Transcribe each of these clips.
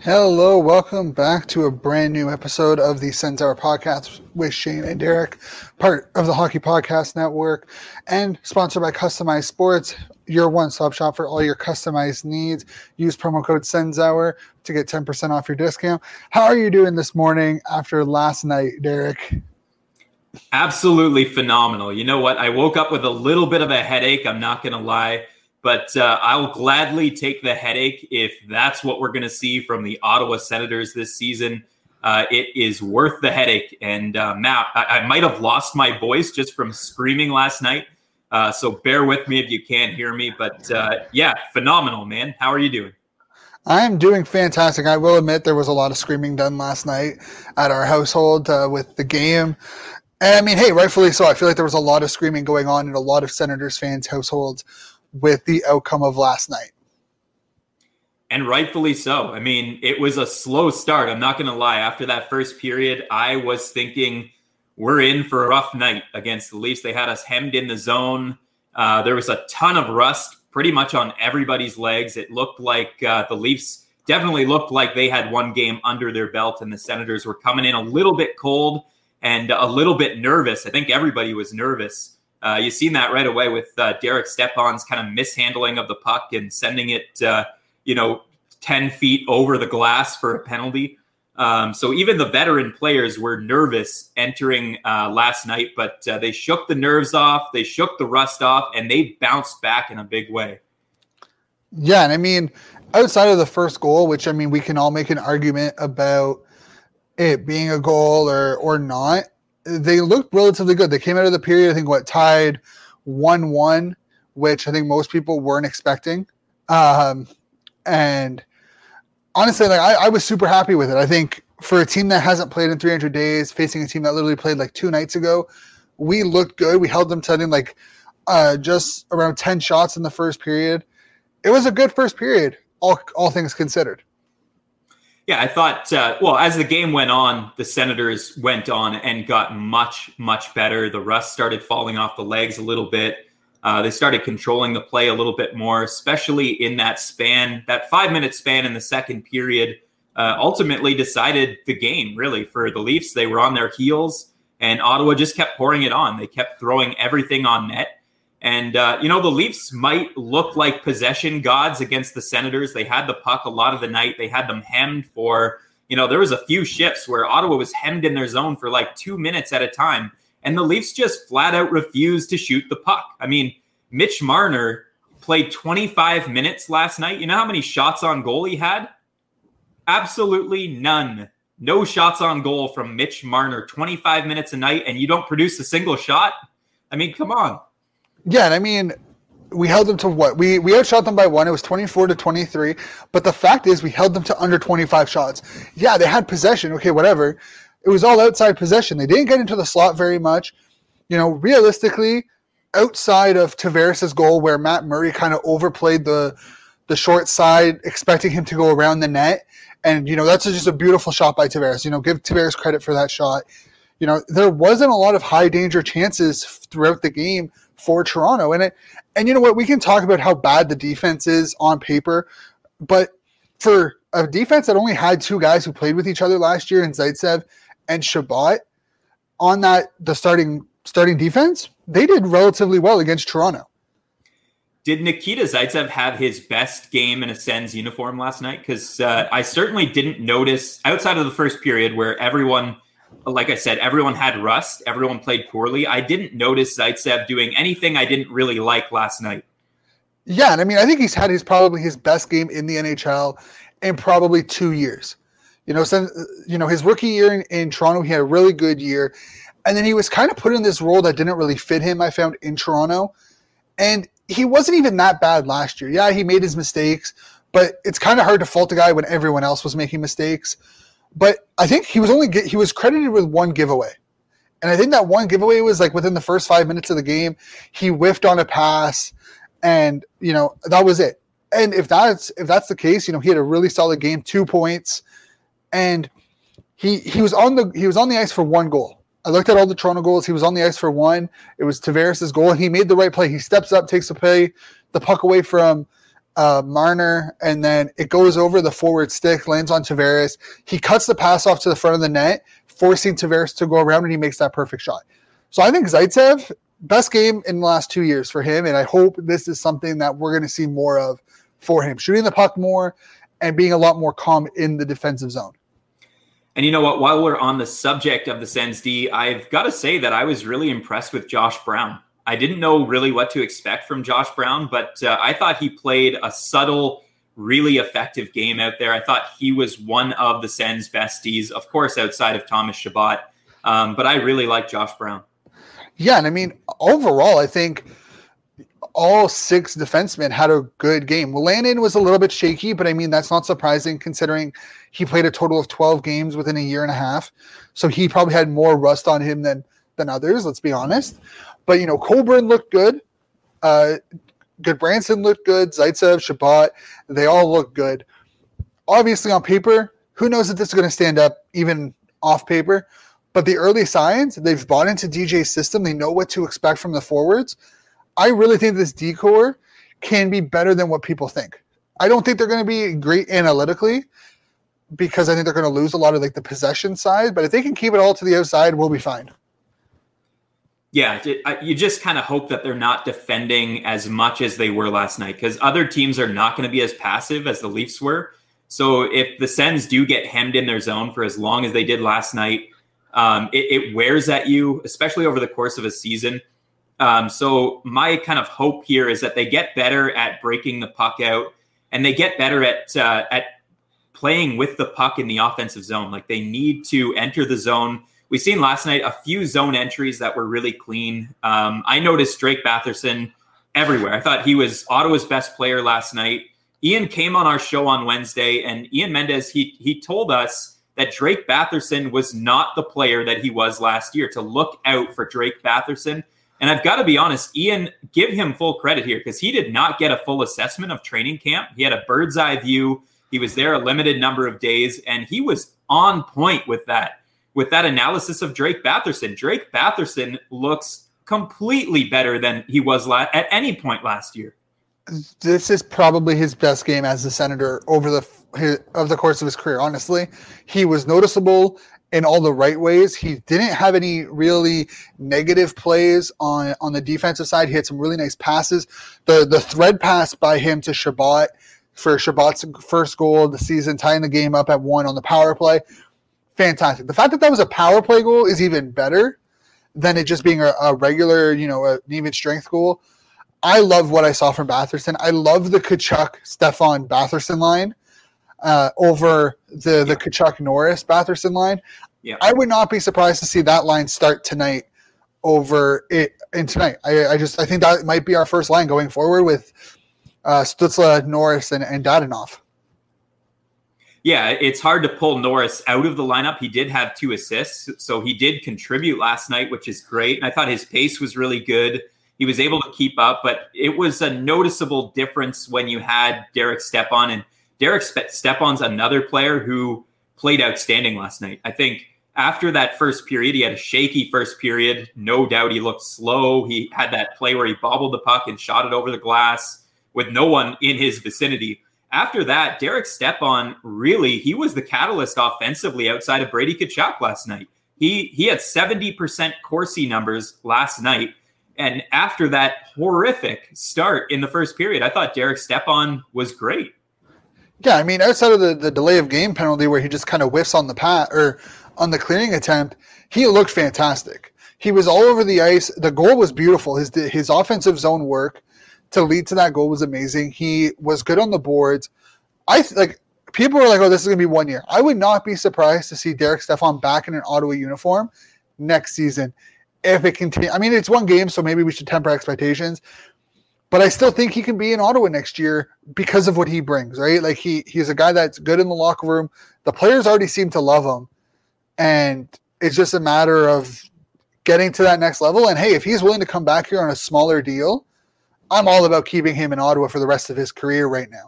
Hello, welcome back to a brand new episode of the Sens Hour podcast with Shane and Derek, part of the Hockey Podcast Network, and sponsored by Customized Sports, your one-stop shop for all your customized needs. Use promo code SensHour to get 10% off your discount. How are you doing this morning after last night, Derek? Absolutely phenomenal. You know what? I woke up with a little bit of a headache, I'm not going to lie. But I'll gladly take the headache if that's what we're going to see from the Ottawa Senators this season. It is worth the headache. And Matt, I might have lost my voice just from screaming last night. So bear with me if you can't hear me. But yeah, phenomenal, man. How are you doing? I'm doing fantastic. I will admit there was a lot of screaming done last night at our household with the game. And I mean, hey, rightfully so. I feel like there was a lot of screaming going on in a lot of Senators fans' households with the outcome of last night. And rightfully so. I mean, it was a slow start. I'm not going to lie. After that first period, I was thinking we're in for a rough night against the Leafs. They had us hemmed in the zone. There was a ton of rust pretty much on everybody's legs. It looked like the Leafs definitely looked like they had one game under their belt, and the Senators were coming in a little bit cold and a little bit nervous. I think everybody was nervous. You've seen that right away with Derek Stepan's kind of mishandling of the puck and sending it, 10 feet over the glass for a penalty. So even the veteran players were nervous entering last night, but they shook the nerves off, they shook the rust off, and they bounced back in a big way. Yeah, and I mean, outside of the first goal, which I mean, we can all make an argument about it being a goal or not, they looked relatively good. They came out of the period, I think, tied 1-1, which I think most people weren't expecting. And honestly, I was super happy with it. I think for a team that hasn't played in 300 days, facing a team that literally played like 2 nights ago, we looked good. We held them to, I think, just around 10 shots in the first period. It was a good first period, all things considered. Yeah, I thought, as the game went on, the Senators went on and got much, much better. The rust started falling off the legs a little bit. They started controlling the play a little bit more, especially in that 5-minute span in the second period, ultimately decided the game, really, for the Leafs. They were on their heels, and Ottawa just kept pouring it on. They kept throwing everything on net. And, the Leafs might look like possession gods against the Senators. They had the puck a lot of the night. They had them hemmed for, there was a few shifts where Ottawa was hemmed in their zone for like 2 minutes at a time. And the Leafs just flat out refused to shoot the puck. I mean, Mitch Marner played 25 minutes last night. You know how many shots on goal he had? Absolutely none. No shots on goal from Mitch Marner, 25 minutes a night, and you don't produce a single shot? I mean, come on. Yeah, and I mean, we held them to what? We outshot them by 1. It was 24-23. But the fact is, we held them to under 25 shots. Yeah, they had possession. Okay, whatever. It was all outside possession. They didn't get into the slot very much. Realistically, outside of Tavares' goal where Matt Murray kind of overplayed the short side, expecting him to go around the net. And, that's just a beautiful shot by Tavares. Give Tavares credit for that shot. There wasn't a lot of high danger chances throughout the game for Toronto. And you know what? We can talk about how bad the defense is on paper, but for a defense that only had 2 guys who played with each other last year in Zaitsev and Shabbat on the starting defense, they did relatively well against Toronto. Did Nikita Zaitsev have his best game in a Sens uniform last night? Because I certainly didn't notice, outside of the first period where everyone, like I said, everyone had rust. Everyone played poorly. I didn't notice Zaitsev doing anything I didn't really like last night. Yeah, and I mean, I think he's had probably his best game in the NHL in probably 2 years. Since his rookie year in Toronto, he had a really good year. And then he was kind of put in this role that didn't really fit him, I found, in Toronto. And he wasn't even that bad last year. Yeah, he made his mistakes, but it's kind of hard to fault the guy when everyone else was making mistakes. But I think he was credited with 1 giveaway. And I think that 1 giveaway was like within the first 5 minutes of the game. He whiffed on a pass, and that was it. And if that's the case, he had a really solid game, 2 points, and he was on the ice for 1 goal. I looked at all the Toronto goals. He was on the ice for 1. It was Tavares' goal, and he made the right play. He steps up, takes the puck away from Marner, and then it goes over the forward stick, lands on Tavares. He cuts the pass off to the front of the net, forcing Tavares to go around, and he makes that perfect shot. So I think Zaitsev, best game in the last 2 years for him, and I hope this is something that we're going to see more of for him, shooting the puck more and being a lot more calm in the defensive zone. And you know what? While we're on the subject of the Sens D, I've got to say that I was really impressed with Josh Brown. I didn't know really what to expect from Josh Brown, but I thought he played a subtle, really effective game out there. I thought he was one of the Sens' best Ds, of course, outside of Thomas Chabot. But I really like Josh Brown. Yeah, and I mean, overall, I think all 6 defensemen had a good game. Wolanin was a little bit shaky, but I mean, that's not surprising considering he played a total of 12 games within a year and a half. So he probably had more rust on him than others, let's be honest. But, you know, Coburn looked good. Goodbranson looked good. Zaitsev, Chabot, they all look good. Obviously, on paper, who knows if this is going to stand up even off paper. But the early signs, they've bought into DJ's system. They know what to expect from the forwards. I really think this D-core can be better than what people think. I don't think they're going to be great analytically because I think they're going to lose a lot of like the possession side. But if they can keep it all to the outside, we'll be fine. Yeah, you just kind of hope that they're not defending as much as they were last night because other teams are not going to be as passive as the Leafs were. So if the Sens do get hemmed in their zone for as long as they did last night, it wears at you, especially over the course of a season. So my kind of hope here is that they get better at breaking the puck out and they get better at playing with the puck in the offensive zone. Like they need to enter the zone. We've seen last night a few zone entries that were really clean. I noticed Drake Batherson everywhere. I thought he was Ottawa's best player last night. Ian came on our show on Wednesday, and Ian Mendez, he told us that Drake Batherson was not the player that he was last year, to look out for Drake Batherson. And I've got to be honest, Ian, give him full credit here because he did not get a full assessment of training camp. He had a bird's eye view. He was there a limited number of days, and he was on point with that analysis of Drake Batherson. Drake Batherson looks completely better than he was at any point last year. This is probably his best game as a Senator over the course of his career. Honestly, he was noticeable in all the right ways. He didn't have any really negative plays on the defensive side. He had some really nice passes. The thread pass by him to Chabot for Chabot's first goal of the season, tying the game up at 1 on the power play. Fantastic. The fact that was a power play goal is even better than it just being a regular, an even strength goal. I love what I saw from Batherson. I love the Tkachuk-Stefan Batherson line over the Tkachuk-Norris Batherson line. Yeah. I would not be surprised to see that line start tonight over it in tonight. I think that might be our first line going forward with Stützle, Norris, and Dadonov. Yeah, it's hard to pull Norris out of the lineup. He did have 2 assists, so he did contribute last night, which is great. And I thought his pace was really good. He was able to keep up, but it was a noticeable difference when you had Derek Stepan. And Derek Stepan's another player who played outstanding last night. I think after that first period, he had a shaky first period. No doubt he looked slow. He had that play where he bobbled the puck and shot it over the glass with no one in his vicinity. After that, Derek Stepan, really, he was the catalyst offensively outside of Brady Tkachuk last night. He had 70% Corsi numbers last night. And after that horrific start in the first period, I thought Derek Stepan was great. Yeah, I mean, outside of the delay of game penalty where he just kind of whiffs on the pat or on the clearing attempt, he looked fantastic. He was all over the ice. The goal was beautiful. His offensive zone work to lead to that goal was amazing. He was good on the boards. People were like, "Oh, this is going to be 1 year." I would not be surprised to see Derek Stepan back in an Ottawa uniform next season if it continues. I mean, it's 1 game, so maybe we should temper expectations. But I still think he can be in Ottawa next year because of what he brings, right? Like he's a guy that's good in the locker room. The players already seem to love him, and it's just a matter of getting to that next level. And hey, if he's willing to come back here on a smaller deal, I'm all about keeping him in Ottawa for the rest of his career right now.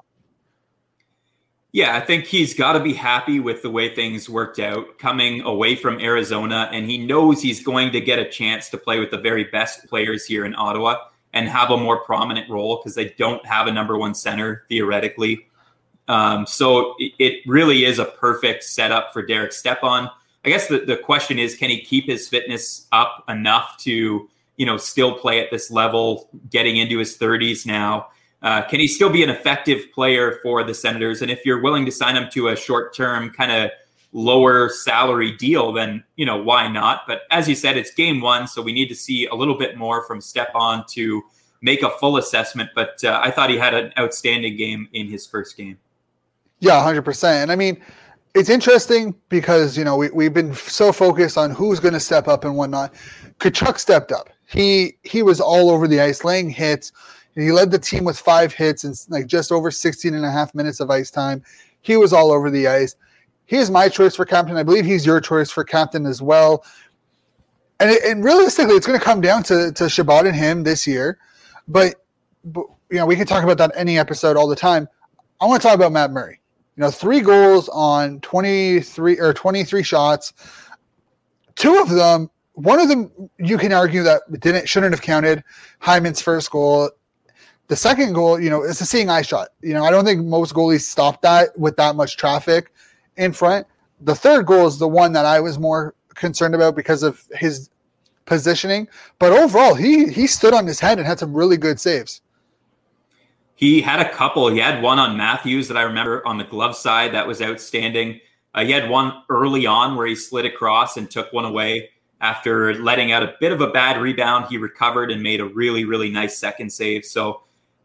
Yeah, I think he's got to be happy with the way things worked out coming away from Arizona, and he knows he's going to get a chance to play with the very best players here in Ottawa. and have a more prominent role because they don't have a number one center theoretically. So it really is a perfect setup for Derek Stepan. I guess the question is, can he keep his fitness up enough to, still play at this level, getting into his 30s now? Can he still be an effective player for the Senators? And if you're willing to sign him to a short-term kind of lower salary deal, then, why not? But as you said, it's game one, so we need to see a little bit more from Stepan to make a full assessment. But I thought he had an outstanding game in his first game. Yeah, 100%. And I mean, it's interesting because, we've been so focused on who's going to step up and whatnot. Tkachuk stepped up. He was all over the ice, laying hits. He led the team with 5 hits and like just over 16 and a half minutes of ice time. He was all over the ice. He is my choice for captain. I believe he's your choice for captain as well. And realistically, it's going to come down to Chabot and him this year. But we can talk about that any episode all the time. I want to talk about Matt Murray. 3 goals on 23 shots. 2 of them, one of them you can argue that shouldn't have counted. Hyman's first goal. The second goal, it's a seeing eye shot. I don't think most goalies stop that with that much traffic in front. The third goal is the one that I was more concerned about because of his positioning. But overall, he stood on his head and had some really good saves. He had a couple. He had one on Matthews that I remember on the glove side that was outstanding. He had one early on where he slid across and took one away. After letting out a bit of a bad rebound, he recovered and made a really, really nice second save. So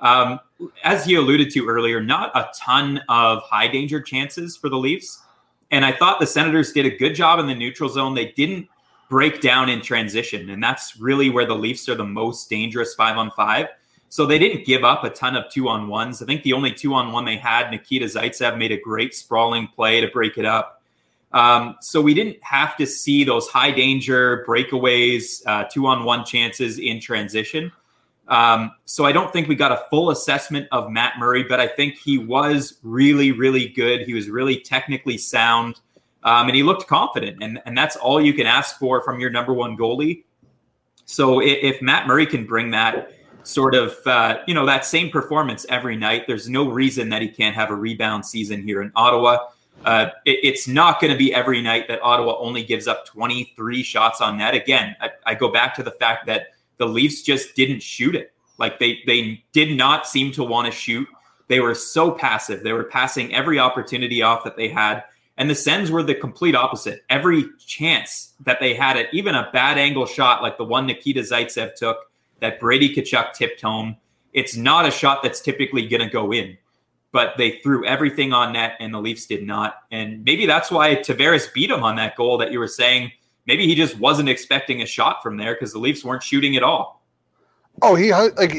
as you alluded to earlier, not a ton of high danger chances for the Leafs. And I thought the Senators did a good job in the neutral zone. They didn't break down in transition. And that's really where the Leafs are the most dangerous 5-on-5. So they didn't give up a ton of 2-on-1s. I think the only 2-on-1 they had, Nikita Zaitsev made a great sprawling play to break it up. So we didn't have to see those high danger breakaways, 2-on-1 chances in transition. So I don't think we got a full assessment of Matt Murray, but I think he was really, really good. He was really technically sound, and he looked confident. And that's all you can ask for from your number one goalie. So if Matt Murray can bring that sort of, that same performance every night, there's no reason that he can't have a rebound season here in Ottawa. It's not going to be every night that Ottawa only gives up 23 shots on net. Again, I go back to the fact that the Leafs just didn't shoot it. Like they did not seem to want to shoot. They were so passive. They were passing every opportunity off that they had. And the Sens were the complete opposite. Every chance that they had it, even a bad angle shot like the one Nikita Zaitsev took that Brady Tkachuk tipped home, it's not a shot that's typically going to go in. But they threw everything on net, and the Leafs did not. And maybe that's why Tavares beat him on that goal that you were saying. Maybe he just wasn't expecting a shot from there because the Leafs weren't shooting at all. Oh, he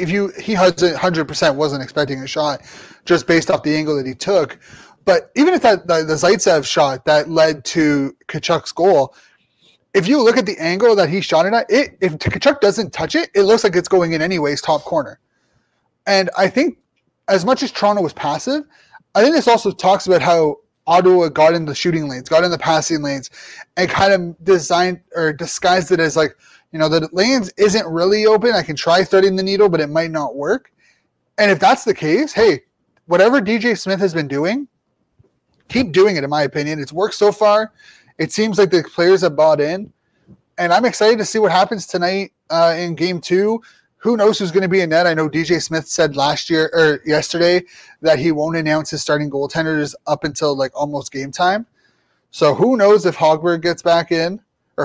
100% wasn't expecting a shot just based off the angle that he took. But even if the Zaitsev shot that led to Tkachuk's goal, if you look at the angle that he shot it at, if Tkachuk doesn't touch it, it looks like it's going in anyways, top corner. And I think as much as Toronto was passive, I think this also talks about how Ottawa got in the shooting lanes, got in the passing lanes, and kind of disguised it as like, the lanes isn't really open. I can try threading the needle, but it might not work. And if that's the case, hey, whatever DJ Smith has been doing, keep doing it, in my opinion. It's worked so far. It seems like the players have bought in. And I'm excited to see what happens tonight in Game 2. Who knows who's going to be in net? I know DJ Smith said yesterday that he won't announce his starting goaltenders up until like almost game time. So who knows if Hogberg gets back in.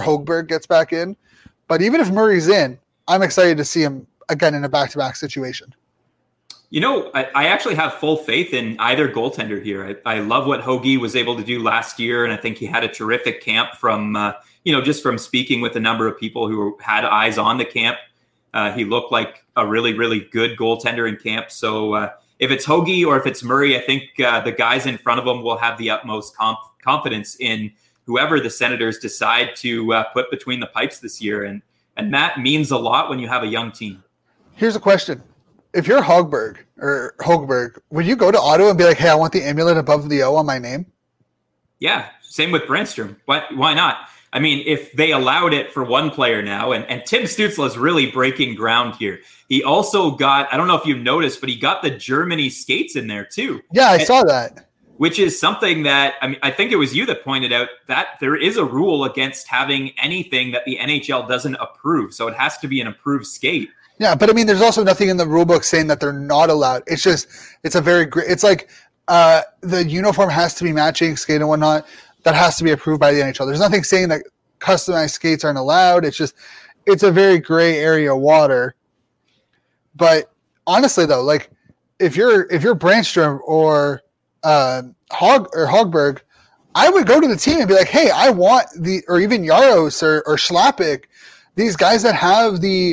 But even if Murray's in, I'm excited to see him again in a back-to-back situation. I actually have full faith in either goaltender here. I love what Hoagie was able to do last year, and I think he had a terrific camp from, just from speaking with a number of people who had eyes on the camp. He looked like a really, really good goaltender in camp. So if it's Hoagie or if it's Murray, I think the guys in front of him will have the utmost confidence in whoever the Senators decide to put between the pipes this year. And that means a lot when you have a young team. Here's a question. If you're Hogberg, would you go to Ottawa and be like, hey, I want the amulet above the O on my name? Yeah, same with Brandstrom. Why not? I mean, if they allowed it for one player now, and Tim Stützle is really breaking ground here. He also got, I don't know if you've noticed, but he got the Germany skates in there too. Yeah, I saw that. Which is something that, I mean, I think it was you that pointed out that there is a rule against having anything that the NHL doesn't approve. So it has to be an approved skate. Yeah, but I mean, there's also nothing in the rule book saying that they're not allowed. It's just, it's a very great, it's like the uniform has to be matching skate and whatnot. That has to be approved by the NHL. There's nothing saying that customized skates aren't allowed. It's just, it's a very gray area of water. But honestly, though, like if you're Brandstrom or Hogberg, I would go to the team and be like, hey, I want or even Jaros or Schlappick, these guys that have the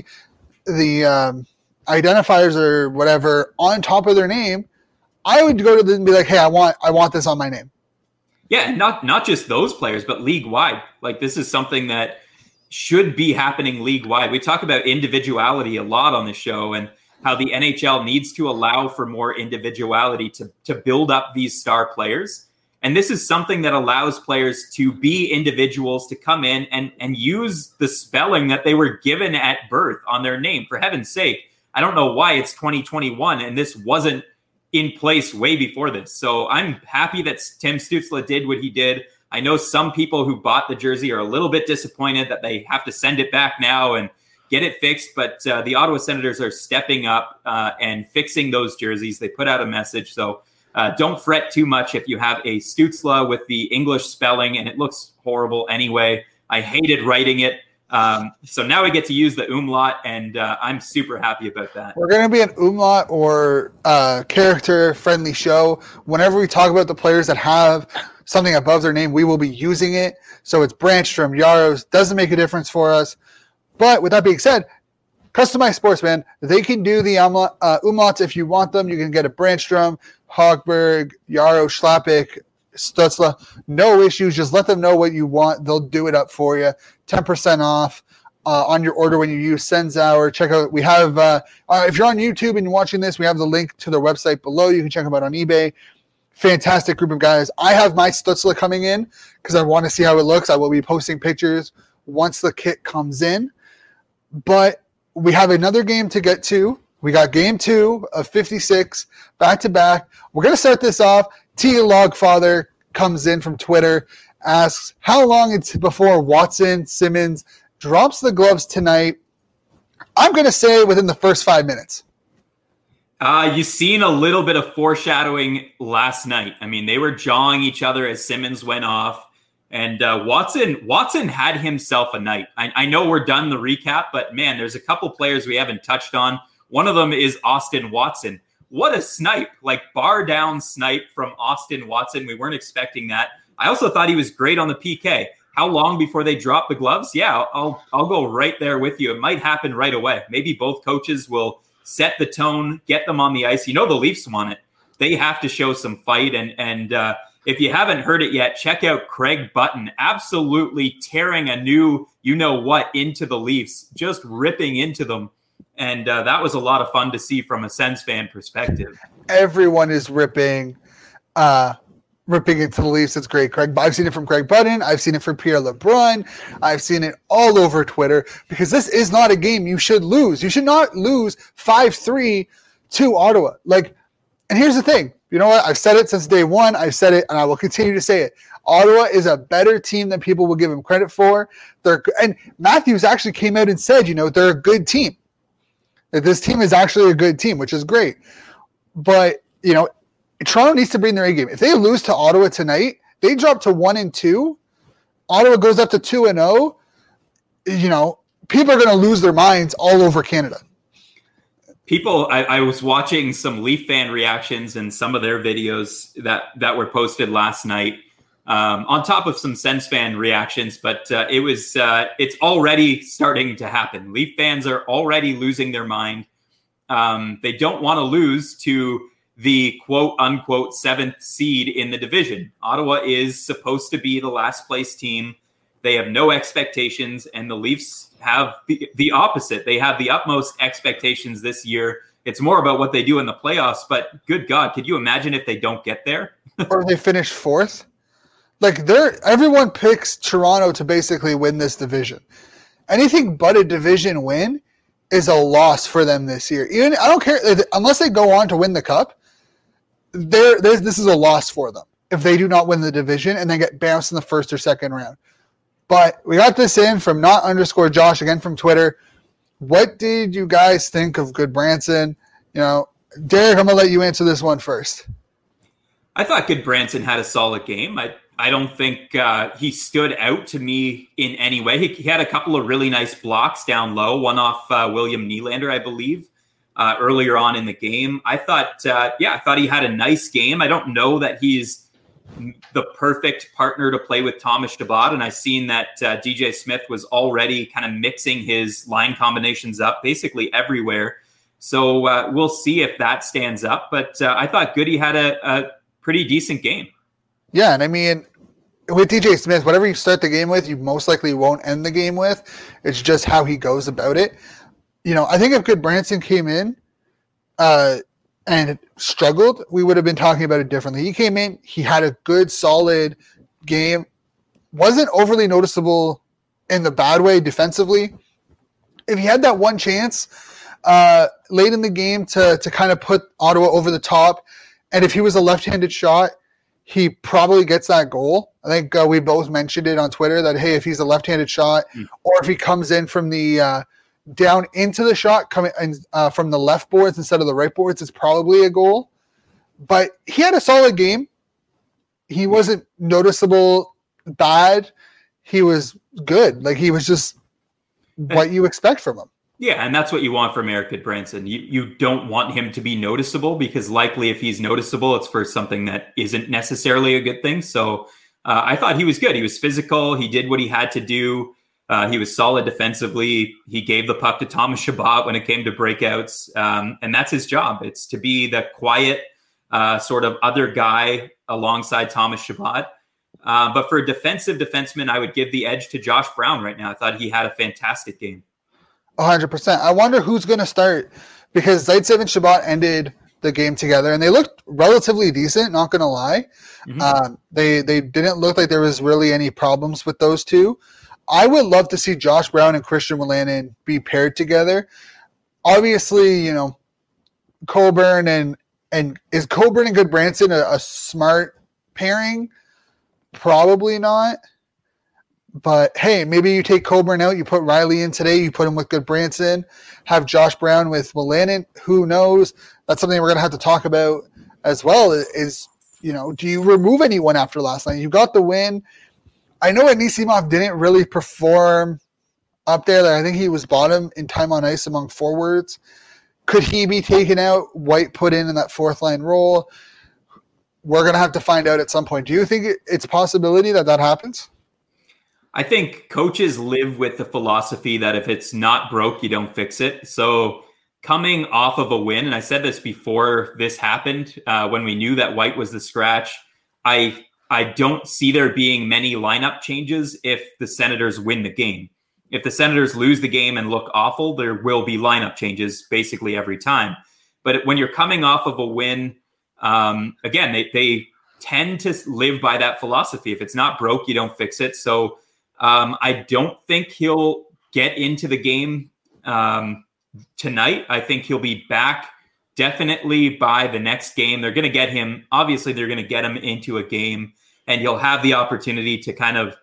identifiers or whatever on top of their name. I would go to them and be like, hey, I want this on my name. Yeah, not just those players, but league wide. Like this is something that should be happening league wide. We talk about individuality a lot on the show and how the NHL needs to allow for more individuality to build up these star players. And this is something that allows players to be individuals, to come in and use the spelling that they were given at birth on their name. For heaven's sake, I don't know why it's 2021 and this wasn't in place way before this. So I'm happy that Tim Stützle did what he did. I know some people who bought the jersey are a little bit disappointed that they have to send it back now and get it fixed, but the Ottawa Senators are stepping up and fixing those jerseys. They put out a message, so don't fret too much if you have a Stützle with the English spelling, and it looks horrible anyway. I hated writing it. So now we get to use the umlaut, and I'm super happy about that. We're going to be an umlaut or character-friendly show. Whenever we talk about the players that have something above their name, we will be using it. So it's Brandstrom, Jaros, doesn't make a difference for us. But with that being said, Customized Sportsman, they can do the umlauts if you want them. You can get a Brandstrom, Hogberg, Jaros, Schlappick, Stützle. No issues. Just let them know what you want. They'll do it up for you. 10% off on your order when you use Senzauer. Check out, we have, if you're on YouTube and you're watching this, we have the link to their website below. You can check them out on eBay. Fantastic group of guys. I have my Stützle coming in because I want to see how it looks. I will be posting pictures once the kit comes in. But we have another game to get to. We got game 2 of 56 back-to-back. We're going to start this off. T. Logfather comes in from Twitter, asks how long it's before Watson Simmons drops the gloves tonight. I'm going to say within the first 5 minutes. You've seen a little bit of foreshadowing last night. I mean, they were jawing each other as Simmons went off. And Watson had himself a night. I know we're done the recap, but man, there's a couple players we haven't touched on. One of them is Austin Watson. What a snipe, like bar down snipe from Austin Watson. We weren't expecting that. I also thought he was great on the PK. How long before they drop the gloves? Yeah, I'll go right there with you. It might happen right away. Maybe both coaches will set the tone, get them on the ice. You know the Leafs want it. They have to show some fight. And if you haven't heard it yet, check out Craig Button absolutely tearing a new you-know-what into the Leafs, just ripping into them. And that was a lot of fun to see from a Sens fan perspective. Everyone is ripping into the Leafs. It's great, Craig. I've seen it from Craig Button. I've seen it from Pierre LeBrun. I've seen it all over Twitter because this is not a game you should lose. You should not lose 5-3 to Ottawa. And here's the thing. You know what? I've said it since day one. I've said it, and I will continue to say it. Ottawa is a better team than people will give them credit for. And Matthews actually came out and said, they're a good team. That this team is actually a good team, which is great. But, Toronto needs to bring their A game. If they lose to Ottawa tonight, they drop to 1-2. Ottawa goes up to 2-0. People are going to lose their minds all over Canada. People, I was watching some Leaf fan reactions and some of their videos that were posted last night, on top of some Sens fan reactions. But it's already starting to happen. Leaf fans are already losing their mind. They don't want to lose to the quote unquote 7th seed in the division. Ottawa is supposed to be the last place team. They have no expectations, and the Leafs have the opposite. They have the utmost expectations this year. It's more about what they do in the playoffs, but good God, could you imagine if they don't get there? Or they finish 4th? Like everyone picks Toronto to basically win this division. Anything but a division win is a loss for them this year. Even I don't care unless they go on to win the cup. This is a loss for them if they do not win the division and then get bounced in the first or second round. But we got this in from not_Josh again from Twitter. What did you guys think of Goodbranson? Derek, I'm gonna let you answer this one first. I thought Goodbranson had a solid game. I don't think he stood out to me in any way. He had a couple of really nice blocks down low, one off William Nylander, I believe, earlier on in the game. I thought he had a nice game. I don't know that he's the perfect partner to play with Thomas Chabot, and I've seen that DJ Smith was already kind of mixing his line combinations up basically everywhere. So we'll see if that stands up. But I thought Goody had a pretty decent game. Yeah, and I mean, with DJ Smith, whatever you start the game with, you most likely won't end the game with. It's just how he goes about it. I think if Goodbranson came in and struggled, we would have been talking about it differently. He came in, he had a good, solid game. Wasn't overly noticeable in the bad way defensively. If he had that one chance late in the game to kind of put Ottawa over the top, and if he was a left-handed shot, he probably gets that goal. I think we both mentioned it on Twitter that, hey, if he's a left-handed shot or if he comes in from the down into the shot coming from the left boards instead of the right boards, it's probably a goal. But he had a solid game. He wasn't noticeable bad. He was good. Like, he was just what you expect from him. Yeah, and that's what you want from Erik Goodbranson. You don't want him to be noticeable because likely if he's noticeable, it's for something that isn't necessarily a good thing. So I thought he was good. He was physical. He did what he had to do. He was solid defensively. He gave the puck to Thomas Chabot when it came to breakouts. And that's his job. It's to be the quiet sort of other guy alongside Thomas Chabot. But for a defensive defenseman, I would give the edge to Josh Brown right now. I thought he had a fantastic game. 100%. I wonder who's going to start because Zaitsev and Chabot ended the game together and they looked relatively decent, not going to lie. Mm-hmm. They didn't look like there was really any problems with those two. I would love to see Josh Brown and Christian Wolanin be paired together. Obviously, Coburn and is Coburn and Goodbranson a smart pairing? Probably not. But, hey, maybe you take Coburn out, you put Riley in today, you put him with Goodbranson, have Josh Brown with Wolanin. Who knows? That's something we're going to have to talk about as well is, do you remove anyone after last night? You got the win. I know Anisimov didn't really perform up there. I think he was bottom in time on ice among forwards. Could he be taken out, White put in that fourth line role? We're going to have to find out at some point. Do you think it's a possibility that happens? I think coaches live with the philosophy that if it's not broke, you don't fix it. So coming off of a win, and I said this before this happened, when we knew that White was the scratch, I don't see there being many lineup changes if the Senators win the game. If the Senators lose the game and look awful, there will be lineup changes basically every time. But when you're coming off of a win, again, they tend to live by that philosophy. If it's not broke, you don't fix it. So I don't think he'll get into the game tonight. I think he'll be back definitely by the next game. They're going to get him. Obviously, they're going to get him into a game, and he'll have the opportunity to kind of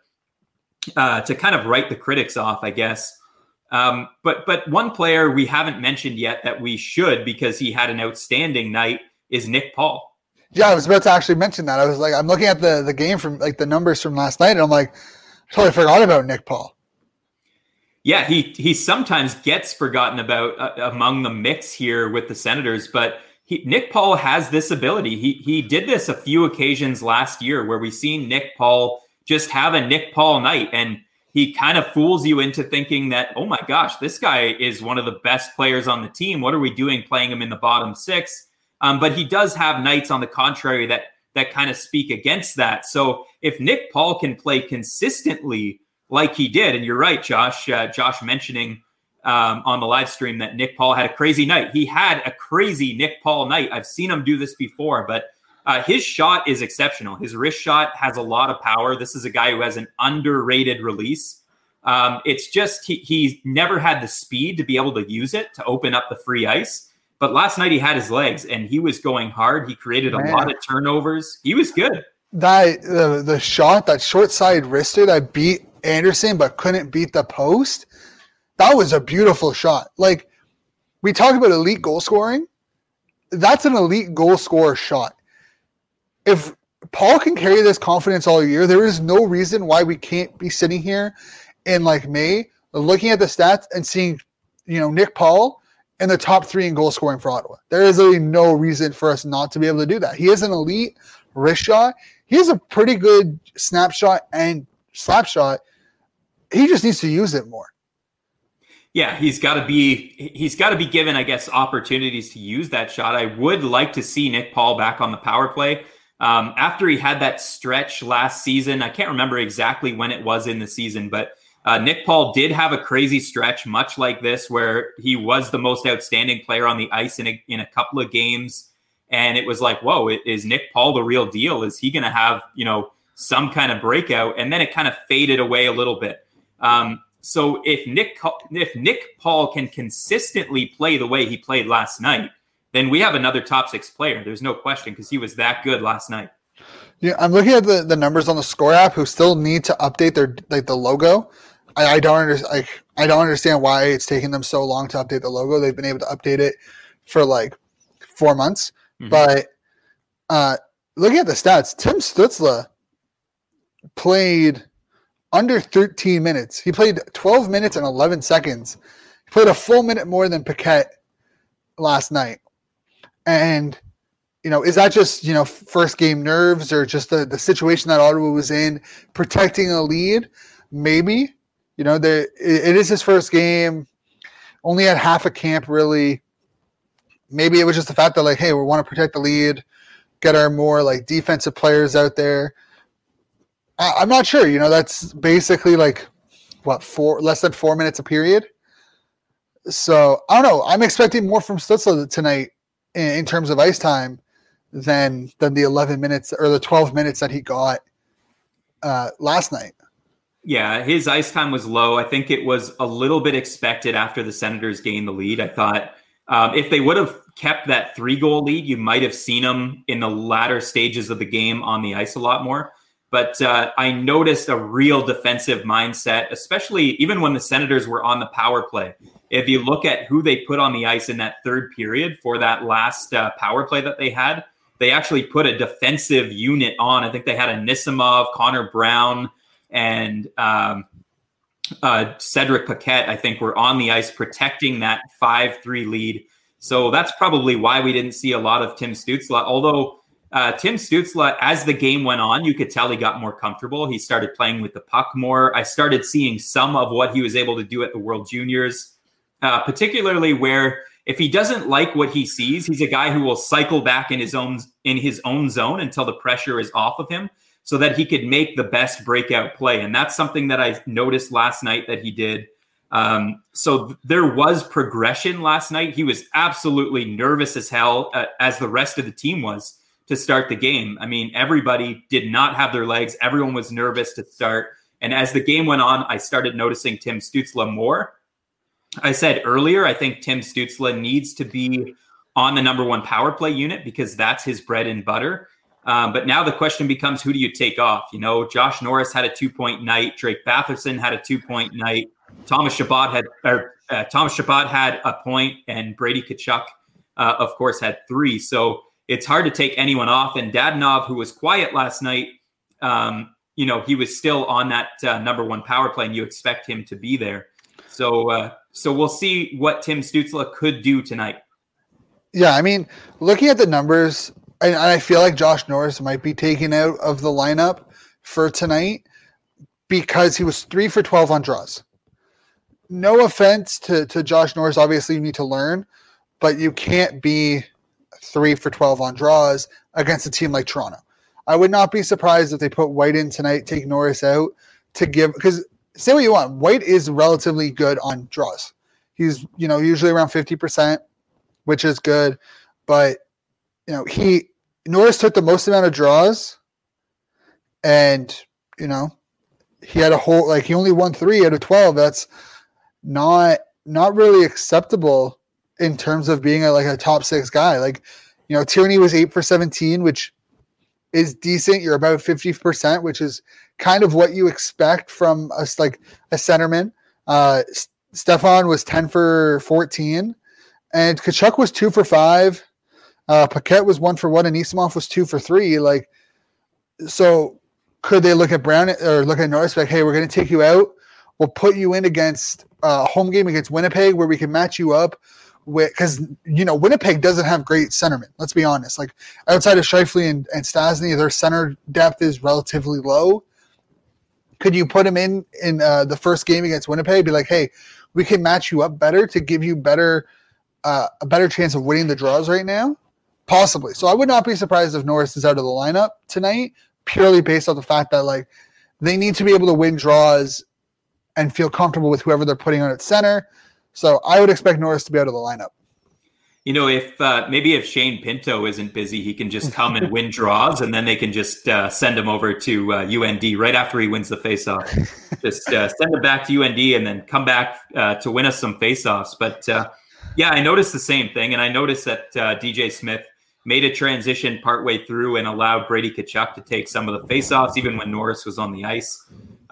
write the critics off, I guess. But one player we haven't mentioned yet that we should, because he had an outstanding night, is Nick Paul. Yeah, I was about to actually mention that. I was like, I'm looking at the game from like the numbers from last night, and I'm like, I totally forgot about Nick Paul. Yeah, he sometimes gets forgotten about among the mix here with the Senators, but Nick Paul has this ability. He did this a few occasions last year where we seen Nick Paul just have a Nick Paul night, and he kind of fools you into thinking that, oh my gosh, this guy is one of the best players on the team. What are we doing playing him in the bottom six? But he does have nights on the contrary that kind of speak against that. So if Nick Paul can play consistently like he did, and you're right, Josh mentioning on the live stream that Nick Paul had a crazy night. He had a crazy Nick Paul night. I've seen him do this before, but His shot is exceptional. His wrist shot has a lot of power. This is a guy who has an underrated release. It's just he never had the speed to be able to use it to open up the free ice. But last night he had his legs and he was going hard. He created a lot of turnovers. He was good. The shot, that short side wrister that beat Anderson but couldn't beat the post, that was a beautiful shot. Like, we talk about elite goal scoring. That's an elite goal scorer shot. If Paul can carry this confidence all year, there is no reason why we can't be sitting here in like May looking at the stats and seeing, Nick Paul in the top 3 in goal scoring for Ottawa. There is really no reason for us not to be able to do that. He is an elite wrist shot. He has a pretty good snapshot and slap shot. He just needs to use it more. Yeah, he's got to be given, I guess, opportunities to use that shot. I would like to see Nick Paul back on the power play. After he had that stretch last season, I can't remember exactly when it was in the season, but Nick Paul did have a crazy stretch, much like this, where he was the most outstanding player on the ice in a couple of games. And it was like, whoa, is Nick Paul the real deal? Is he going to have, some kind of breakout? And then it kind of faded away a little bit. So if Nick Paul can consistently play the way he played last night, then we have another top 6 player. There's no question, because he was that good last night. Yeah, I'm looking at the numbers on the Score app, who still need to update their the logo. I don't understand why it's taking them so long to update the logo. They've been able to update it for like 4 months. Mm-hmm. But looking at the stats, Tim Stützle played under 13 minutes. He played 12 minutes and 11 seconds. He played a full minute more than Paquette last night. And, is that just, first game nerves, or just the situation that Ottawa was in, protecting a lead? Maybe. It is his first game. Only had half a camp, really. Maybe it was just the fact that, like, hey, we want to protect the lead, get our more, like, defensive players out there. I'm not sure. That's basically like less than 4 minutes a period. So I don't know. I'm expecting more from Stützle tonight in terms of ice time than the 11 minutes or the 12 minutes that he got last night. Yeah, his ice time was low. I think it was a little bit expected after the Senators gained the lead. I thought if they would have kept that 3-goal lead, you might have seen him in the latter stages of the game on the ice a lot more. But I noticed a real defensive mindset, especially even when the Senators were on the power play. If you look at who they put on the ice in that third period for that last power play that they had, they actually put a defensive unit on. I think they had Anisimov, Connor Brown, and Cedric Paquette, I think, were on the ice protecting that 5-3 lead. So that's probably why we didn't see a lot of Tim Stützle, although Tim Stützle, as the game went on, you could tell he got more comfortable. He started playing with the puck more. I started seeing some of what he was able to do at the World Juniors, particularly where if he doesn't like what he sees, he's a guy who will cycle back in his own zone until the pressure is off of him so that he could make the best breakout play. And that's something that I noticed last night that he did. So there was progression last night. He was absolutely nervous as hell, as the rest of the team was, to start the game. I mean, everybody did not have their legs. Everyone was nervous to start. And as the game went on, I started noticing Tim Stützle more. I said earlier, I think Tim Stützle needs to be on the number 1 power play unit because that's his bread and butter. But now the question becomes, who do you take off? Josh Norris had a 2-point night. Drake Batherson had a 2-point night. Thomas Chabot had a point, and Brady Tkachuk, of course, had 3. So it's hard to take anyone off. And Dadonov, who was quiet last night, he was still on that number 1 power play, and you expect him to be there. So we'll see what Tim Stützle could do tonight. Yeah, I mean, looking at the numbers, and I feel like Josh Norris might be taken out of the lineup for tonight because he was 3 for 12 on draws. No offense to Josh Norris. Obviously, you need to learn, but you can't be 3 for 12 on draws against a team like Toronto. I would not be surprised if they put White in tonight, take Norris out to give, because say what you want, White is relatively good on draws. He's, usually around 50%, which is good, but he Norris took the most amount of draws, and he had he only won 3 out of 12. That's not really acceptable in terms of being a top 6 guy. Tierney was 8 for 17, which is decent. You're about 50%, which is kind of what you expect from a centerman. Stefan was 10 for 14, and Tkachuk was 2 for 5. Paquette was 1 for 1, and Isamov was 2 for 3. So could they look at Brown or look at Norris like, hey, we're going to take you out. We'll put you in against a home game against Winnipeg where we can match you up with, because Winnipeg doesn't have great centermen. Let's be honest. Outside of Scheifele and Stastny, their center depth is relatively low. Could you put him in the first game against Winnipeg? Be like, hey, we can match you up better to give you a better chance of winning the draws right now? Possibly. So I would not be surprised if Norris is out of the lineup tonight, purely based on the fact that they need to be able to win draws and feel comfortable with whoever they're putting on at center. So I would expect Norris to be out of the lineup. If Shane Pinto isn't busy, he can just come and win draws, and then they can just send him over to UND right after he wins the faceoff. Just send him back to UND and then come back to win us some faceoffs. But I noticed the same thing, and I noticed that DJ Smith made a transition partway through and allowed Brady Tkachuk to take some of the faceoffs, even when Norris was on the ice.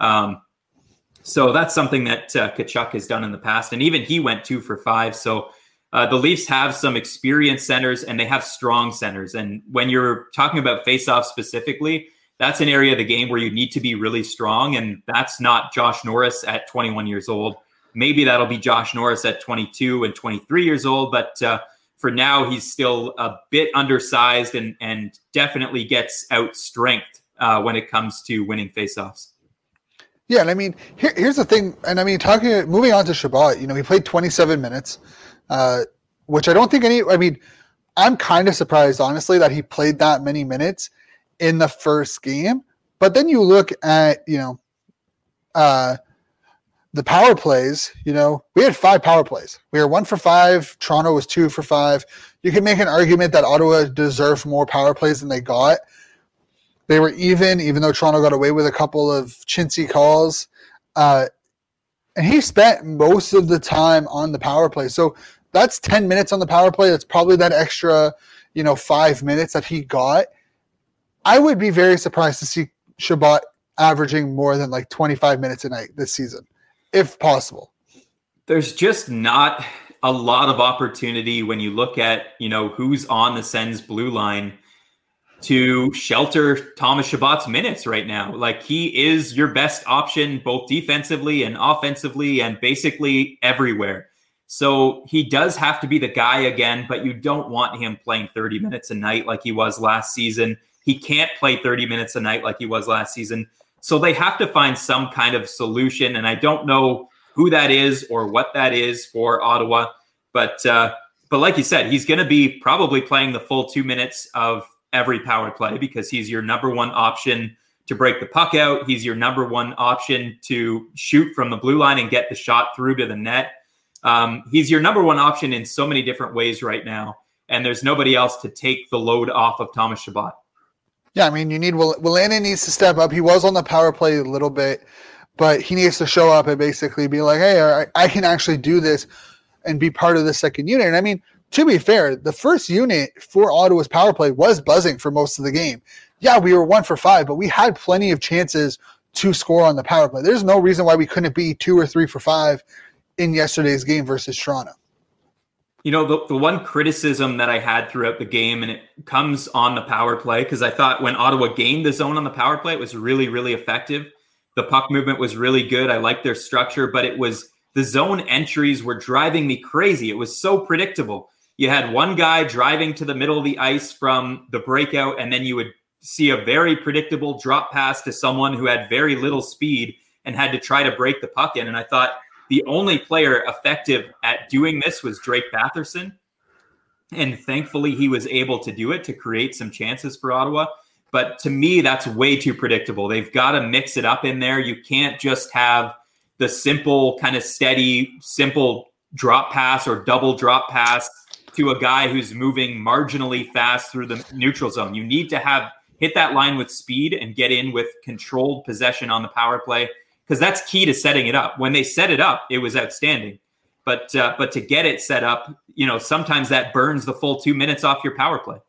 So that's something that Tkachuk has done in the past, and even he went 2 for 5. So the Leafs have some experienced centers, and they have strong centers. And when you're talking about faceoffs specifically, that's an area of the game where you need to be really strong, and that's not Josh Norris at 21 years old. Maybe that'll be Josh Norris at 22 and 23 years old, but for now, he's still a bit undersized and definitely gets out-strengthed when it comes to winning faceoffs. Yeah, and here's the thing, and moving on to Chabot, he played 27 minutes, which I don't think I'm kind of surprised, honestly, that he played that many minutes in the first game. But then you look at, the power plays, we had 5 power plays. We were 1 for 5. Toronto was 2 for 5. You can make an argument that Ottawa deserved more power plays than they got. They were even though Toronto got away with a couple of chintzy calls. And he spent most of the time on the power play. So that's 10 minutes on the power play. That's probably that extra, 5 minutes that he got. I would be very surprised to see Chabot averaging more than 25 minutes a night this season, if possible. There's just not a lot of opportunity when you look at, who's on the Sens blue line to shelter Thomas Chabot's minutes right now. He is your best option, both defensively and offensively and basically everywhere. So he does have to be the guy again, but you don't want him playing 30 minutes a night like he was last season. He can't play 30 minutes a night like he was last season. So they have to find some kind of solution, and I don't know who that is or what that is for Ottawa. But like you said, he's going to be probably playing the full 2 minutes of every power play because he's your number one option to break the puck out. He's your number one option to shoot from the blue line and get the shot through to the net. He's your number one option in so many different ways right now, and there's nobody else to take the load off of Thomas Chabot. Yeah, you need Wolanin needs to step up. He was on the power play a little bit, but he needs to show up and basically be like, hey, I can actually do this and be part of the second unit. And to be fair, the first unit for Ottawa's power play was buzzing for most of the game. Yeah, we were 1 for 5, but we had plenty of chances to score on the power play. There's no reason why we couldn't be 2 or 3 for 5 in yesterday's game versus Toronto. The one criticism that I had throughout the game, and it comes on the power play, because I thought when Ottawa gained the zone on the power play, it was really, really effective. The puck movement was really good. I liked their structure, but it was the zone entries were driving me crazy. It was so predictable. You had one guy driving to the middle of the ice from the breakout, and then you would see a very predictable drop pass to someone who had very little speed and had to try to break the puck in. And I thought the only player effective at doing this was Drake Batherson. And thankfully he was able to do it to create some chances for Ottawa. But to me, that's way too predictable. They've got to mix it up in there. You can't just have the simple kind of steady, simple drop pass or double drop pass to a guy who's moving marginally fast through the neutral zone. You need to hit that line with speed and get in with controlled possession on the power play, because that's key to setting it up. When they set it up, it was outstanding. But to get it set up, sometimes that burns the full 2 minutes off your power play.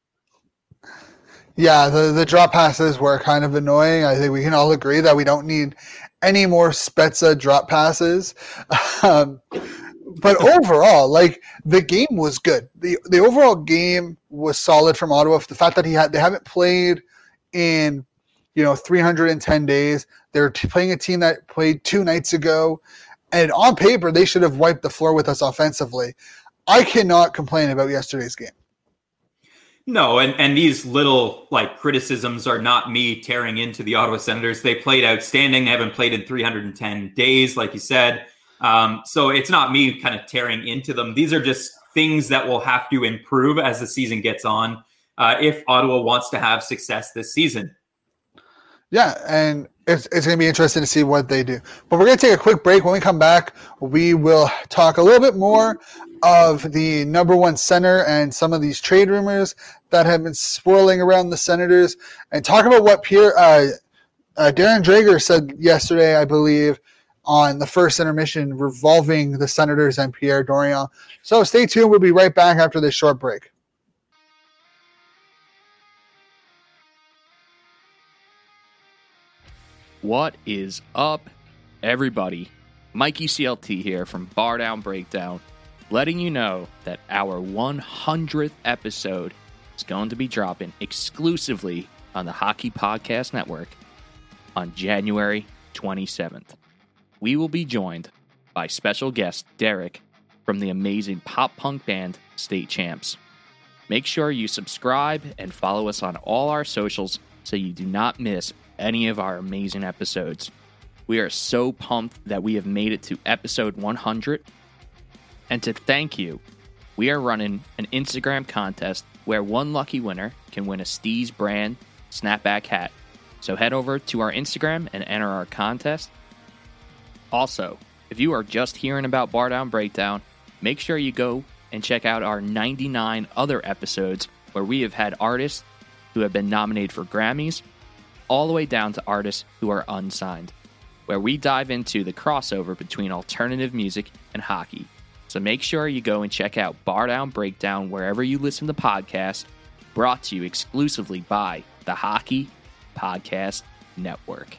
Yeah, the drop passes were kind of annoying. I think we can all agree that we don't need any more Spezza drop passes. But overall, the game was good. The overall game was solid from Ottawa. The fact that they haven't played in 310 days. They're playing a team that played 2 nights ago, and on paper they should have wiped the floor with us offensively. I cannot complain about yesterday's game. No, and these little criticisms are not me tearing into the Ottawa Senators. They played outstanding. They haven't played in 310 days, like you said. So it's not me kind of tearing into them. These are just things that will have to improve as the season gets on, if Ottawa wants to have success this season. Yeah, and it's going to be interesting to see what they do. But we're going to take a quick break. When we come back, we will talk a little bit more of the number one center and some of these trade rumors that have been swirling around the Senators, and talk about what Darren Dreger said yesterday, I believe, on the first intermission revolving the Senators and Pierre Dorion. So stay tuned. We'll be right back after this short break. What is up, everybody? Mikey CLT here from Bar Down Breakdown, letting you know that our 100th episode is going to be dropping exclusively on the Hockey Podcast Network on January 27th. We will be joined by special guest Derek from the amazing pop-punk band State Champs. Make sure you subscribe and follow us on all our socials so you do not miss any of our amazing episodes. We are so pumped that we have made it to episode 100. And to thank you, we are running an Instagram contest where one lucky winner can win a Steez brand snapback hat. So head over to our Instagram and enter our contest. Also, if you are just hearing about Bar Down Breakdown, make sure you go and check out our 99 other episodes where we have had artists who have been nominated for Grammys, all the way down to artists who are unsigned, where we dive into the crossover between alternative music and hockey. So make sure you go and check out Bar Down Breakdown wherever you listen to podcasts, brought to you exclusively by the Hockey Podcast Network.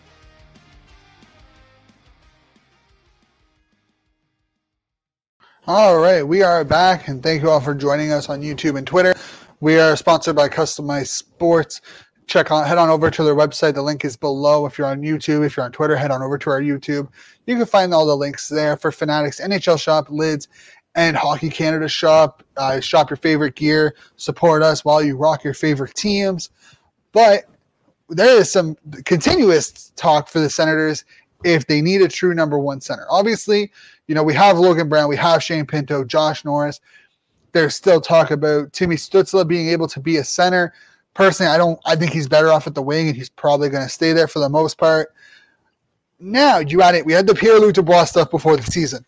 All right, we are back, and thank you all for joining us on YouTube and Twitter. We are sponsored by Customized Sports. Head on over to their website. The link is below. If you're on YouTube, if you're on Twitter, head on over to our YouTube. You can find all the links there for Fanatics NHL Shop, Lids, and Hockey Canada Shop. Shop your favorite gear. Support us while you rock your favorite teams. But there is some continuous talk for the Senators if they need a true number one center. Obviously, we have Logan Brown, we have Shane Pinto, Josh Norris. There's still talk about Timmy Stützle being able to be a center. Personally, I think he's better off at the wing, and he's probably going to stay there for the most part. Now, we had the Pierre-Luc Dubois stuff before the season.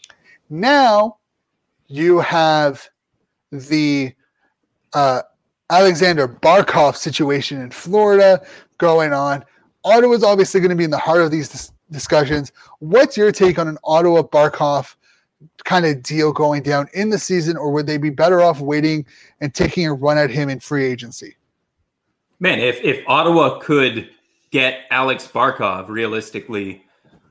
Now, you have the Alexander Barkov situation in Florida going on. Ottawa's obviously going to be in the heart of these discussions. What's your take on an Ottawa Barkov kind of deal going down in the season, or would they be better off waiting and taking a run at him in free agency? Man, if Ottawa could get Alex Barkov, realistically,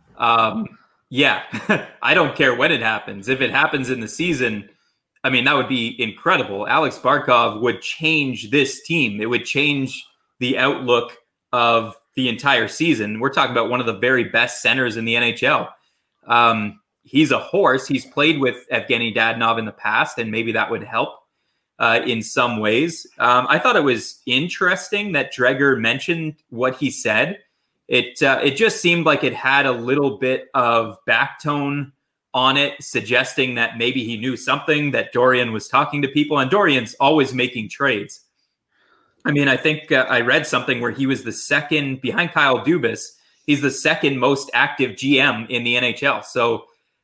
yeah, I don't care when it happens. If it happens in the season, I mean, that would be incredible. Alex Barkov would change this team. It would change the outlook of the entire season. We're talking about one of the very best centers in the NHL. He's a horse. He's played with Evgeny Dadonov in the past, and maybe that would help in some ways. I thought it was interesting that Dreger mentioned what he said. It just seemed like it had a little bit of backtone on it, suggesting that maybe he knew something, that Dorion was talking to people, and Dorion's always making trades. I mean, I think I read something where he was the second, behind Kyle Dubas, he's the second most active GM in the NHL. So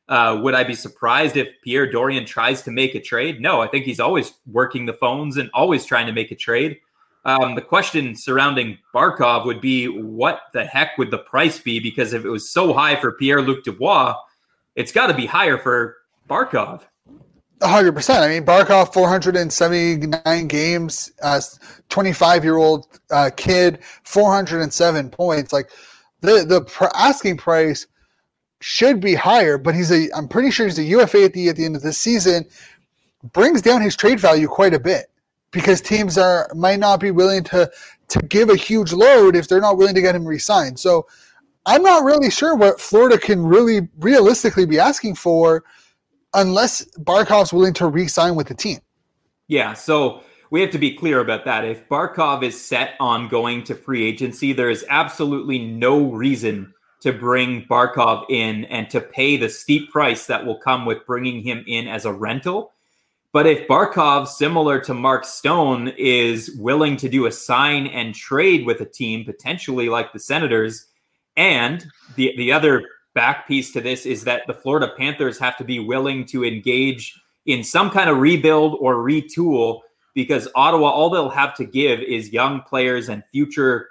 Would I be surprised if Pierre Dorion tries to make a trade? No, I think he's always working the phones and always trying to make a trade. The question surrounding Barkov would be, what the heck would the price be? Because if it was so high for Pierre-Luc Dubois, it's got to be higher for Barkov. 100%. I mean, Barkov, 479 games, 25-year-old kid, 407 points. Like the asking price should be higher, but I'm pretty sure he's a UFA at the end of this season. Brings down his trade value quite a bit because teams might not be willing to give a huge load if they're not willing to get him re-signed. So I'm not really sure what Florida can really realistically be asking for unless Barkov's willing to re-sign with the team. Yeah, so we have to be clear about that. If Barkov is set on going to free agency, there is absolutely no reason to bring Barkov in and to pay the steep price that will come with bringing him in as a rental. But if Barkov, similar to Mark Stone, is willing to do a sign and trade with a team, potentially like the Senators, and the other back piece to this is that the Florida Panthers have to be willing to engage in some kind of rebuild or retool, because Ottawa, all they'll have to give is young players and future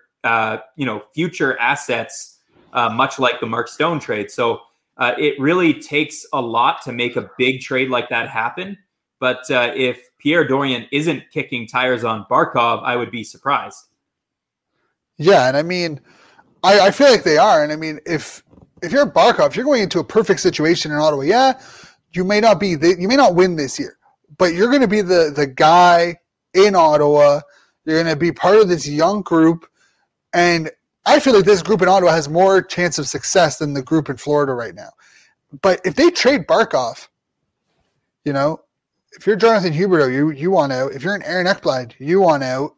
assets, much like the Mark Stone trade. So it really takes a lot to make a big trade like that happen. But if Pierre Dorion isn't kicking tires on Barkov, I would be surprised. Yeah, and I mean, I feel like they are. And I mean, if you're Barkov, if you're going into a perfect situation in Ottawa, yeah, you may not win this year, but you're going to be the guy in Ottawa. You're going to be part of this young group, and I feel like this group in Ottawa has more chance of success than the group in Florida right now. But if they trade Barkov, if you're Jonathan Huberdeau, you want out. If you're an Aaron Ekblad, you want out.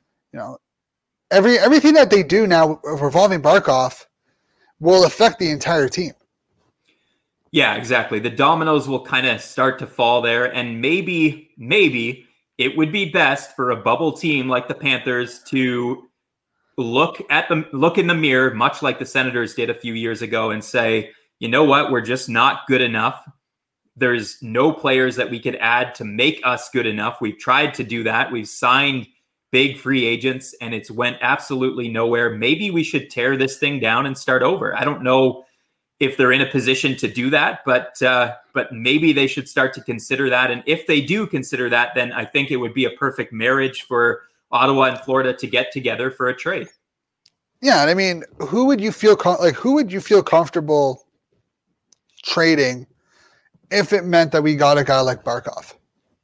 Everything that they do now revolving Barkov will affect the entire team. Yeah, exactly. The dominoes will kind of start to fall there, and maybe it would be best for a bubble team like the Panthers to look in the mirror, much like the Senators did a few years ago, and say, you know what, we're just not good enough. There's no players that we could add to make us good enough. We've tried to do that. We've signed big free agents, and it's went absolutely nowhere. Maybe we should tear this thing down and start over. I don't know if they're in a position to do that, but maybe they should start to consider that. And if they do consider that, then I think it would be a perfect marriage for Ottawa and Florida to get together for a trade. Yeah, and I mean, who would you feel comfortable trading if it meant that we got a guy like Barkov?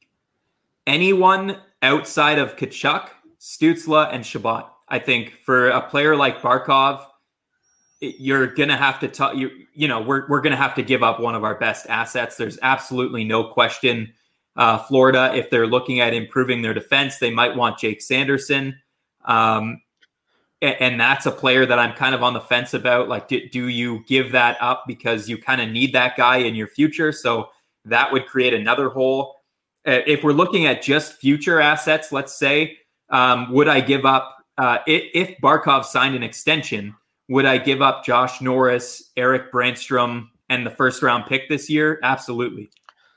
Anyone outside of Tkachuk, Stützle, and Chabot. I think for a player like Barkov, you're going to have to we're going to have to give up one of our best assets. There's absolutely no question. Florida, if they're looking at improving their defense, they might want Jake Sanderson. And that's a player that I'm kind of on the fence about. Like, do you give that up because you kind of need that guy in your future? So that would create another hole. If we're looking at just future assets, let's say, would I give up, if Barkov signed an extension, would I give up Josh Norris, Eric Brandstrom, and the first-round pick this year? Absolutely.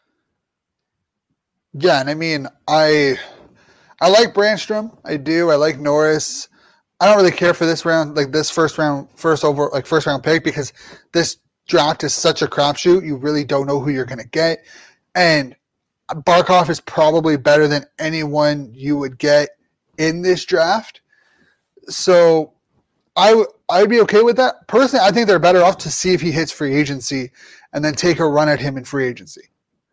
Yeah, and I mean, I like Brandstrom. I do. I like Norris. I don't really care for this round, like this first round pick, because this draft is such a crapshoot. You really don't know who you're going to get. And Barkov is probably better than anyone you would get in this draft. So I'd be okay with that. Personally, I think they're better off to see if he hits free agency and then take a run at him in free agency.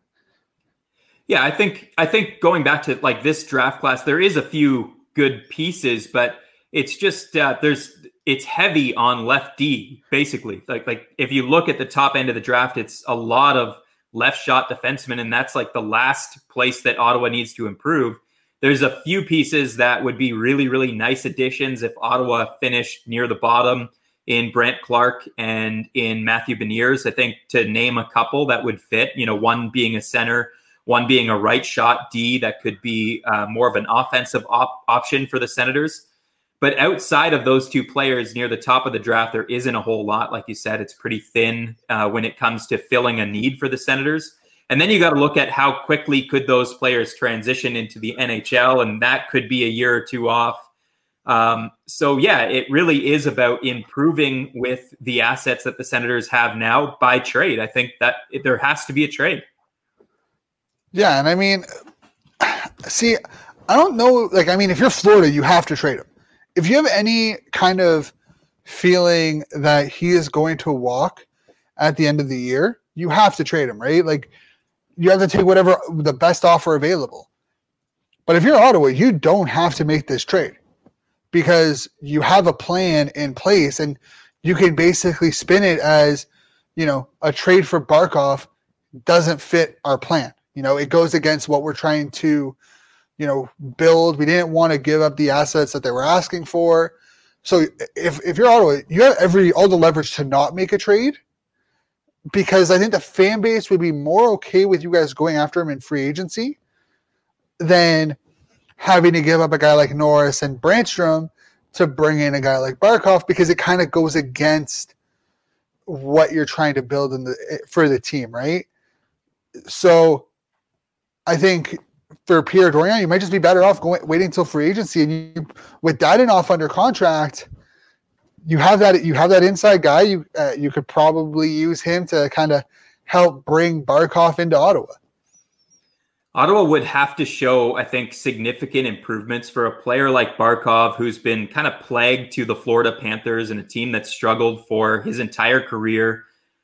Yeah, I think going back to like this draft class, there is a few good pieces, but it's just it's heavy on left D, basically. Like if you look at the top end of the draft, it's a lot of left shot defensemen, and that's like the last place that Ottawa needs to improve. There's a few pieces that would be really, really nice additions if Ottawa finished near the bottom in Brent Clark and in Matthew Beniers. I think, to name a couple that would fit, one being a center, one being a right shot D that could be more of an offensive option for the Senators. But outside of those two players near the top of the draft, there isn't a whole lot. Like you said, it's pretty thin when it comes to filling a need for the Senators. And then you got to look at how quickly could those players transition into the NHL, and that could be a year or two off. So yeah, it really is about improving with the assets that the Senators have now by trade. I think that there has to be a trade. Yeah, and I mean, see, I don't know. Like, I mean, if you're Florida, you have to trade him. If you have any kind of feeling that he is going to walk at the end of the year, you have to trade him, right? Like, you have to take whatever the best offer available. But if you're Ottawa, you don't have to make this trade because you have a plan in place, and you can basically spin it as, a trade for Barkov doesn't fit our plan. It goes against what we're trying to, build. We didn't want to give up the assets that they were asking for. So if you're Ottawa, you have all the leverage to not make a trade, because I think the fan base would be more okay with you guys going after him in free agency than having to give up a guy like Norris and Brandstrom to bring in a guy like Barkov, because it kind of goes against what you're trying to build for the team, right? So I think for Pierre Dorion, you might just be better off waiting until free agency, and with Dadonov under contract, you have that inside guy. You could probably use him to kind of help bring Barkov into Ottawa. Ottawa would have to show, I think, significant improvements for a player like Barkov, who's been kind of plagued to the Florida Panthers and a team that struggled for his entire career.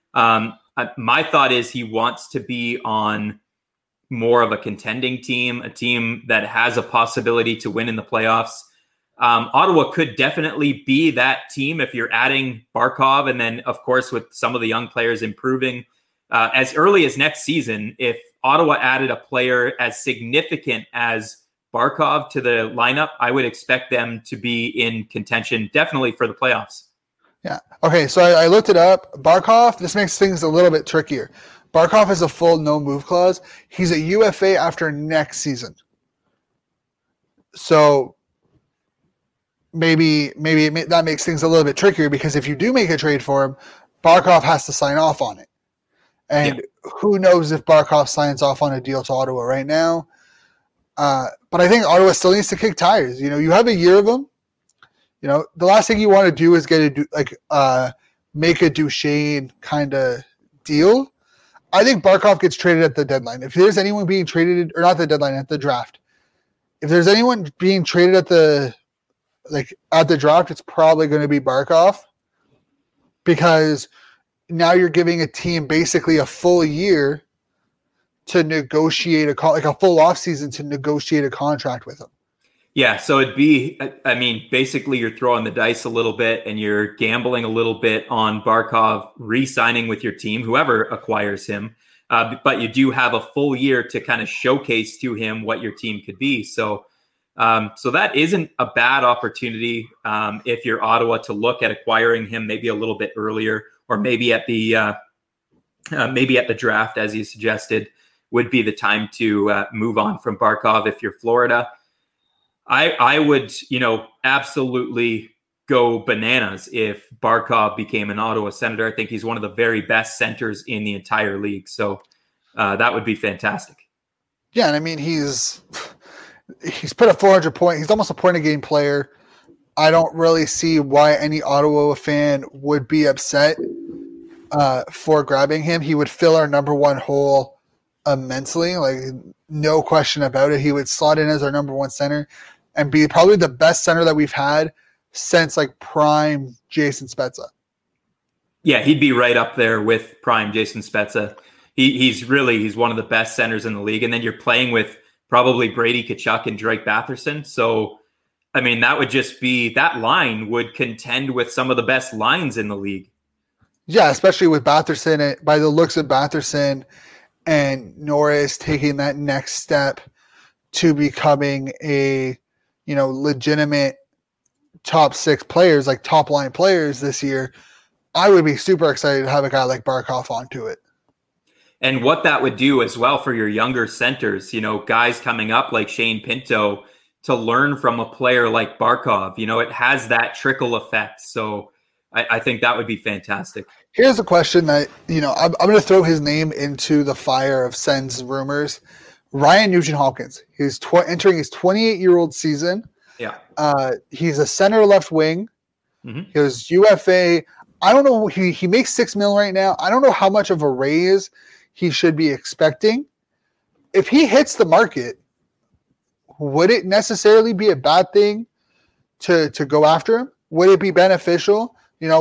My thought is he wants to be on more of a contending team, a team that has a possibility to win in the playoffs. Ottawa could definitely be that team if you're adding Barkov, and then, of course, with some of the young players improving as early as next season. If Ottawa added a player as significant as Barkov to the lineup, I would expect them to be in contention definitely for the playoffs. Yeah. Okay, so I looked it up. Barkov, this makes things a little bit trickier. Barkov has a full no-move clause. He's a UFA after next season. So maybe that makes things a little bit trickier, because if you do make a trade for him, Barkov has to sign off on it. And who knows if Barkov signs off on a deal to Ottawa right now. But I think Ottawa still needs to kick tires. You have a year of them. The last thing you want to do is make a Duchesne kind of deal. I think Barkov gets traded at the deadline. If there's anyone being traded, or not the deadline, at the draft, if there's anyone being traded at the draft, it's probably going to be Barkov, because now you're giving a team basically a full year to negotiate a full offseason to negotiate a contract with him. Yeah, so it'd be, basically you're throwing the dice a little bit, and you're gambling a little bit on Barkov re-signing with your team, whoever acquires him. But you do have a full year to kind of showcase to him what your team could be. So that isn't a bad opportunity if you're Ottawa to look at acquiring him maybe a little bit earlier, or maybe at the draft, as you suggested, would be the time to move on from Barkov if you're Florida. I would, absolutely go bananas if Barkov became an Ottawa Senator. I think he's one of the very best centers in the entire league. So that would be fantastic. Yeah, and I mean, he's put a 400 point. He's almost a point a game player. I don't really see why any Ottawa fan would be upset for grabbing him. He would fill our number one hole immensely, no question about it. He would slot in as our number one center and be probably the best center that we've had since prime Jason Spezza. Yeah, he'd be right up there with prime Jason Spezza. He's one of the best centers in the league. And then you're playing with probably Brady Tkachuk and Drake Batherson. So, that would just be, that line would contend with some of the best lines in the league. Yeah, especially with Batherson, by the looks of Batherson and Norris taking that next step to becoming a, legitimate top six players, top line players this year, I would be super excited to have a guy like Barkov onto it. And what that would do as well for your younger centers, guys coming up like Shane Pinto, to learn from a player like Barkov. It has that trickle effect. So I think that would be fantastic. Here's a question that, I'm going to throw his name into the fire of Sens rumors. Ryan Nugent-Hopkins. He's entering his 28-year-old season. Yeah. He's a center left wing. Mm-hmm. He was UFA. I don't know. He makes $6 million right now. I don't know how much of a raise he should be expecting. If he hits the market, would it necessarily be a bad thing to go after him? Would it be beneficial?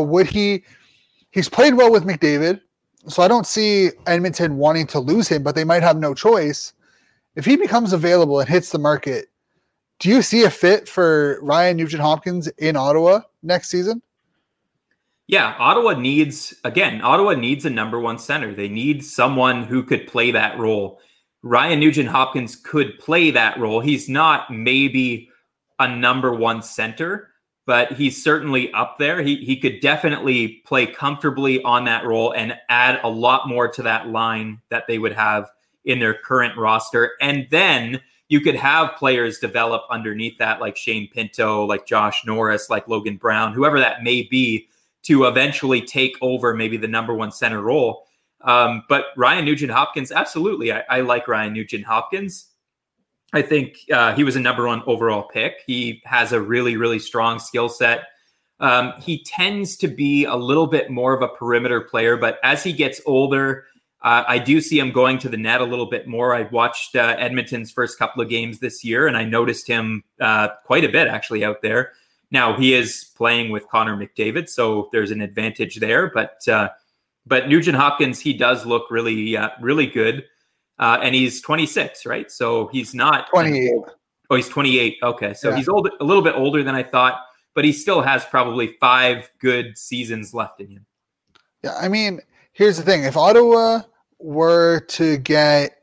He's played well with McDavid, so I don't see Edmonton wanting to lose him, but they might have no choice. If he becomes available and hits the market, do you see a fit for Ryan Nugent-Hopkins in Ottawa next season? Yeah, Ottawa needs a number one center. They need someone who could play that role. Ryan Nugent-Hopkins could play that role. He's not maybe a number one center, but he's certainly up there. He could definitely play comfortably on that role and add a lot more to that line that they would have in their current roster. And then you could have players develop underneath that, like Shane Pinto, like Josh Norris, like Logan Brown, whoever that may be, to eventually take over maybe the number one center role. But Ryan Nugent-Hopkins, absolutely. I like Ryan Nugent-Hopkins. I think he was a number one overall pick. He has a really, really strong skill set. He tends to be a little bit more of a perimeter player, but as he gets older, I do see him going to the net a little bit more. I watched Edmonton's first couple of games this year, and I noticed him quite a bit actually out there. Now, he is playing with Connor McDavid, so there's an advantage there. But Nugent-Hopkins, he does look really, really good. And he's 26, right? So he's not 28. Oh, he's 28. Okay, so yeah. He's a little bit older than I thought, but he still has probably 5 good seasons left in him. Yeah, I mean, here's the thing. If Ottawa were to get,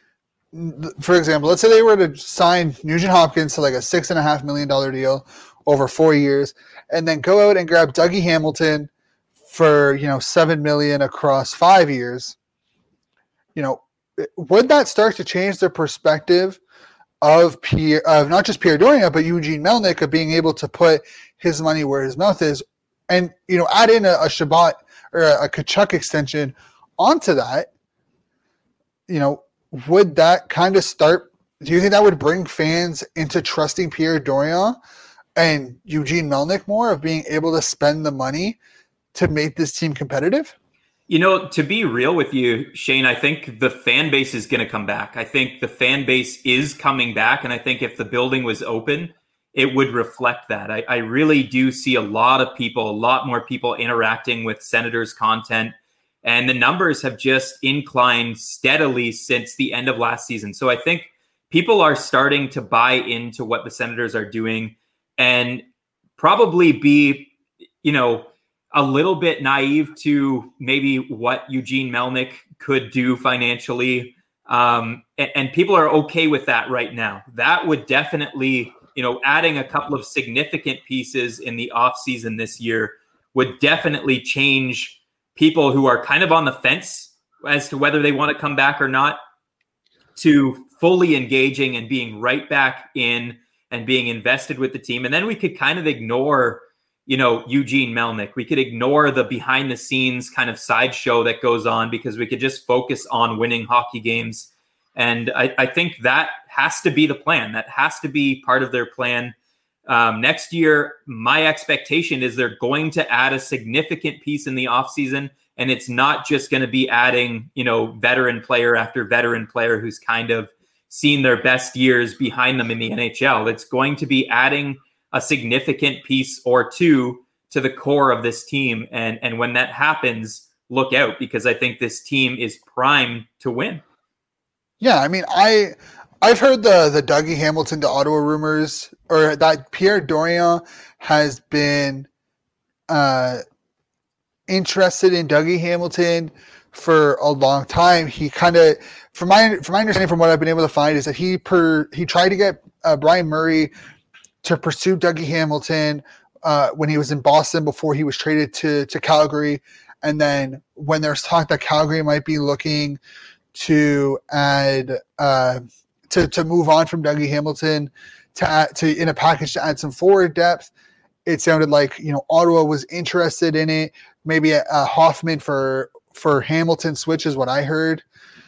for example, let's say they were to sign Nugent-Hopkins to like a $6.5 million deal over 4 years, and then go out and grab Dougie Hamilton for $7 million across 5 years, would that start to change the perspective of not just Pierre Dorion, but Eugene Melnyk, of being able to put his money where his mouth is, and add in a Shabbat or a Kachuk extension onto that? Would that kind of start? Do you think that would bring fans into trusting Pierre Dorion and Eugene Melnyk more, of being able to spend the money to make this team competitive? To be real with you, Shane, I think the fan base is going to come back. I think the fan base is coming back. And I think if the building was open, it would reflect that. I really do see a lot more people interacting with Senators content. And the numbers have just inclined steadily since the end of last season. So I think people are starting to buy into what the Senators are doing, and probably be, a little bit naive to maybe what Eugene Melnyk could do financially. And people are okay with that right now. That would definitely, adding a couple of significant pieces in the offseason this year would definitely change people who are kind of on the fence as to whether they want to come back or not, to fully engaging and being right back in and being invested with the team. And then we could kind of ignore Eugene Melnyk. We could ignore the behind the scenes kind of sideshow that goes on, because we could just focus on winning hockey games. And I think that has to be the plan. That has to be part of their plan. Next year, my expectation is they're going to add a significant piece in the offseason. And it's not just going to be adding, veteran player after veteran player who's kind of seen their best years behind them in the NHL. It's going to be adding a significant piece or two to the core of this team. And when that happens, look out, because I think this team is primed to win. Yeah, I mean, I've heard the Dougie Hamilton to Ottawa rumors, or that Pierre Dorion has been interested in Dougie Hamilton for a long time. He kind of, from my understanding, from what I've been able to find, is that he tried to get Brian Murray to pursue Dougie Hamilton when he was in Boston before he was traded to Calgary. And then when there's talk that Calgary might be looking to add to to move on from Dougie Hamilton to in a package to add some forward depth. It sounded like, Ottawa was interested in it. Maybe a Hoffman for Hamilton switch is what I heard.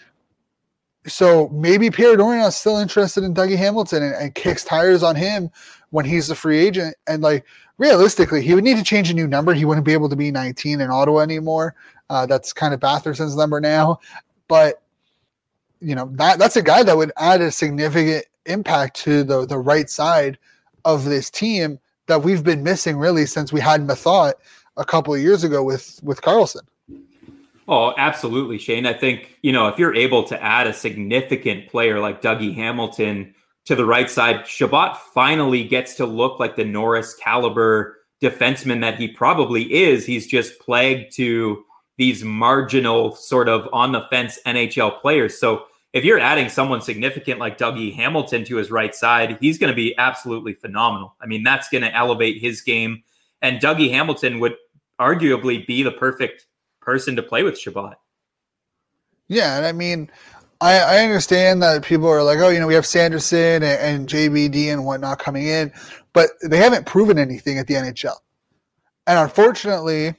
So maybe Pierre Dorion is still interested in Dougie Hamilton and kicks tires on him when he's a free agent. And realistically, he would need to change a new number. He wouldn't be able to be 19 in Ottawa anymore. That's kind of Batherson's number now. But, that's a guy that would add a significant impact to the right side of this team that we've been missing really since we had Mathot a couple of years ago with Karlsson. Oh, absolutely, Shane. I think, if you're able to add a significant player like Dougie Hamilton to the right side, Chabot finally gets to look like the Norris caliber defenseman that he probably is. He's just plagued to these marginal sort of on the fence NHL players. So if you're adding someone significant like Dougie Hamilton to his right side, he's going to be absolutely phenomenal. I mean, that's going to elevate his game. And Dougie Hamilton would arguably be the perfect person to play with Chabot. Yeah, and I mean, I understand that people are like, we have Sanderson and JBD and whatnot coming in, but they haven't proven anything at the NHL. And unfortunately,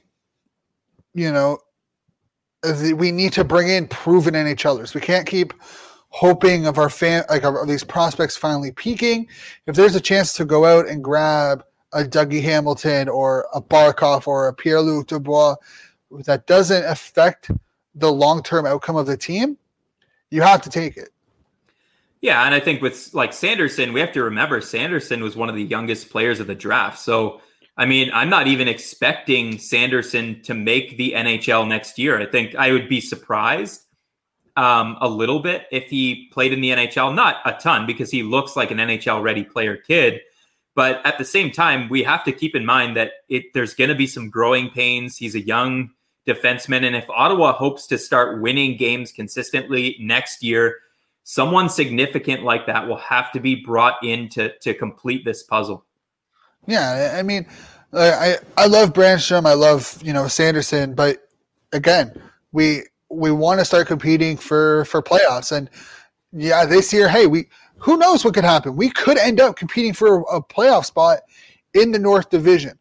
we need to bring in proven NHLers. We can't keep hoping of of these prospects finally peaking. If there's a chance to go out and grab a Dougie Hamilton or a Barkov or a Pierre-Luc Dubois that doesn't affect the long-term outcome of the team, you have to take it. Yeah, and I think with Sanderson, we have to remember Sanderson was one of the youngest players of the draft. So, I mean, I'm not even expecting Sanderson to make the NHL next year. I think I would be surprised a little bit if he played in the NHL. Not a ton, because he looks like an NHL-ready player kid. But at the same time, we have to keep in mind that there's going to be some growing pains. He's a young defenseman. And if Ottawa hopes to start winning games consistently next year, someone significant like that will have to be brought in to complete this puzzle. Yeah, I mean, I love Brandstrom. I love, Sanderson. But again, we want to start competing for playoffs. And yeah, this year, hey, who knows what could happen? We could end up competing for a playoff spot in the North Division.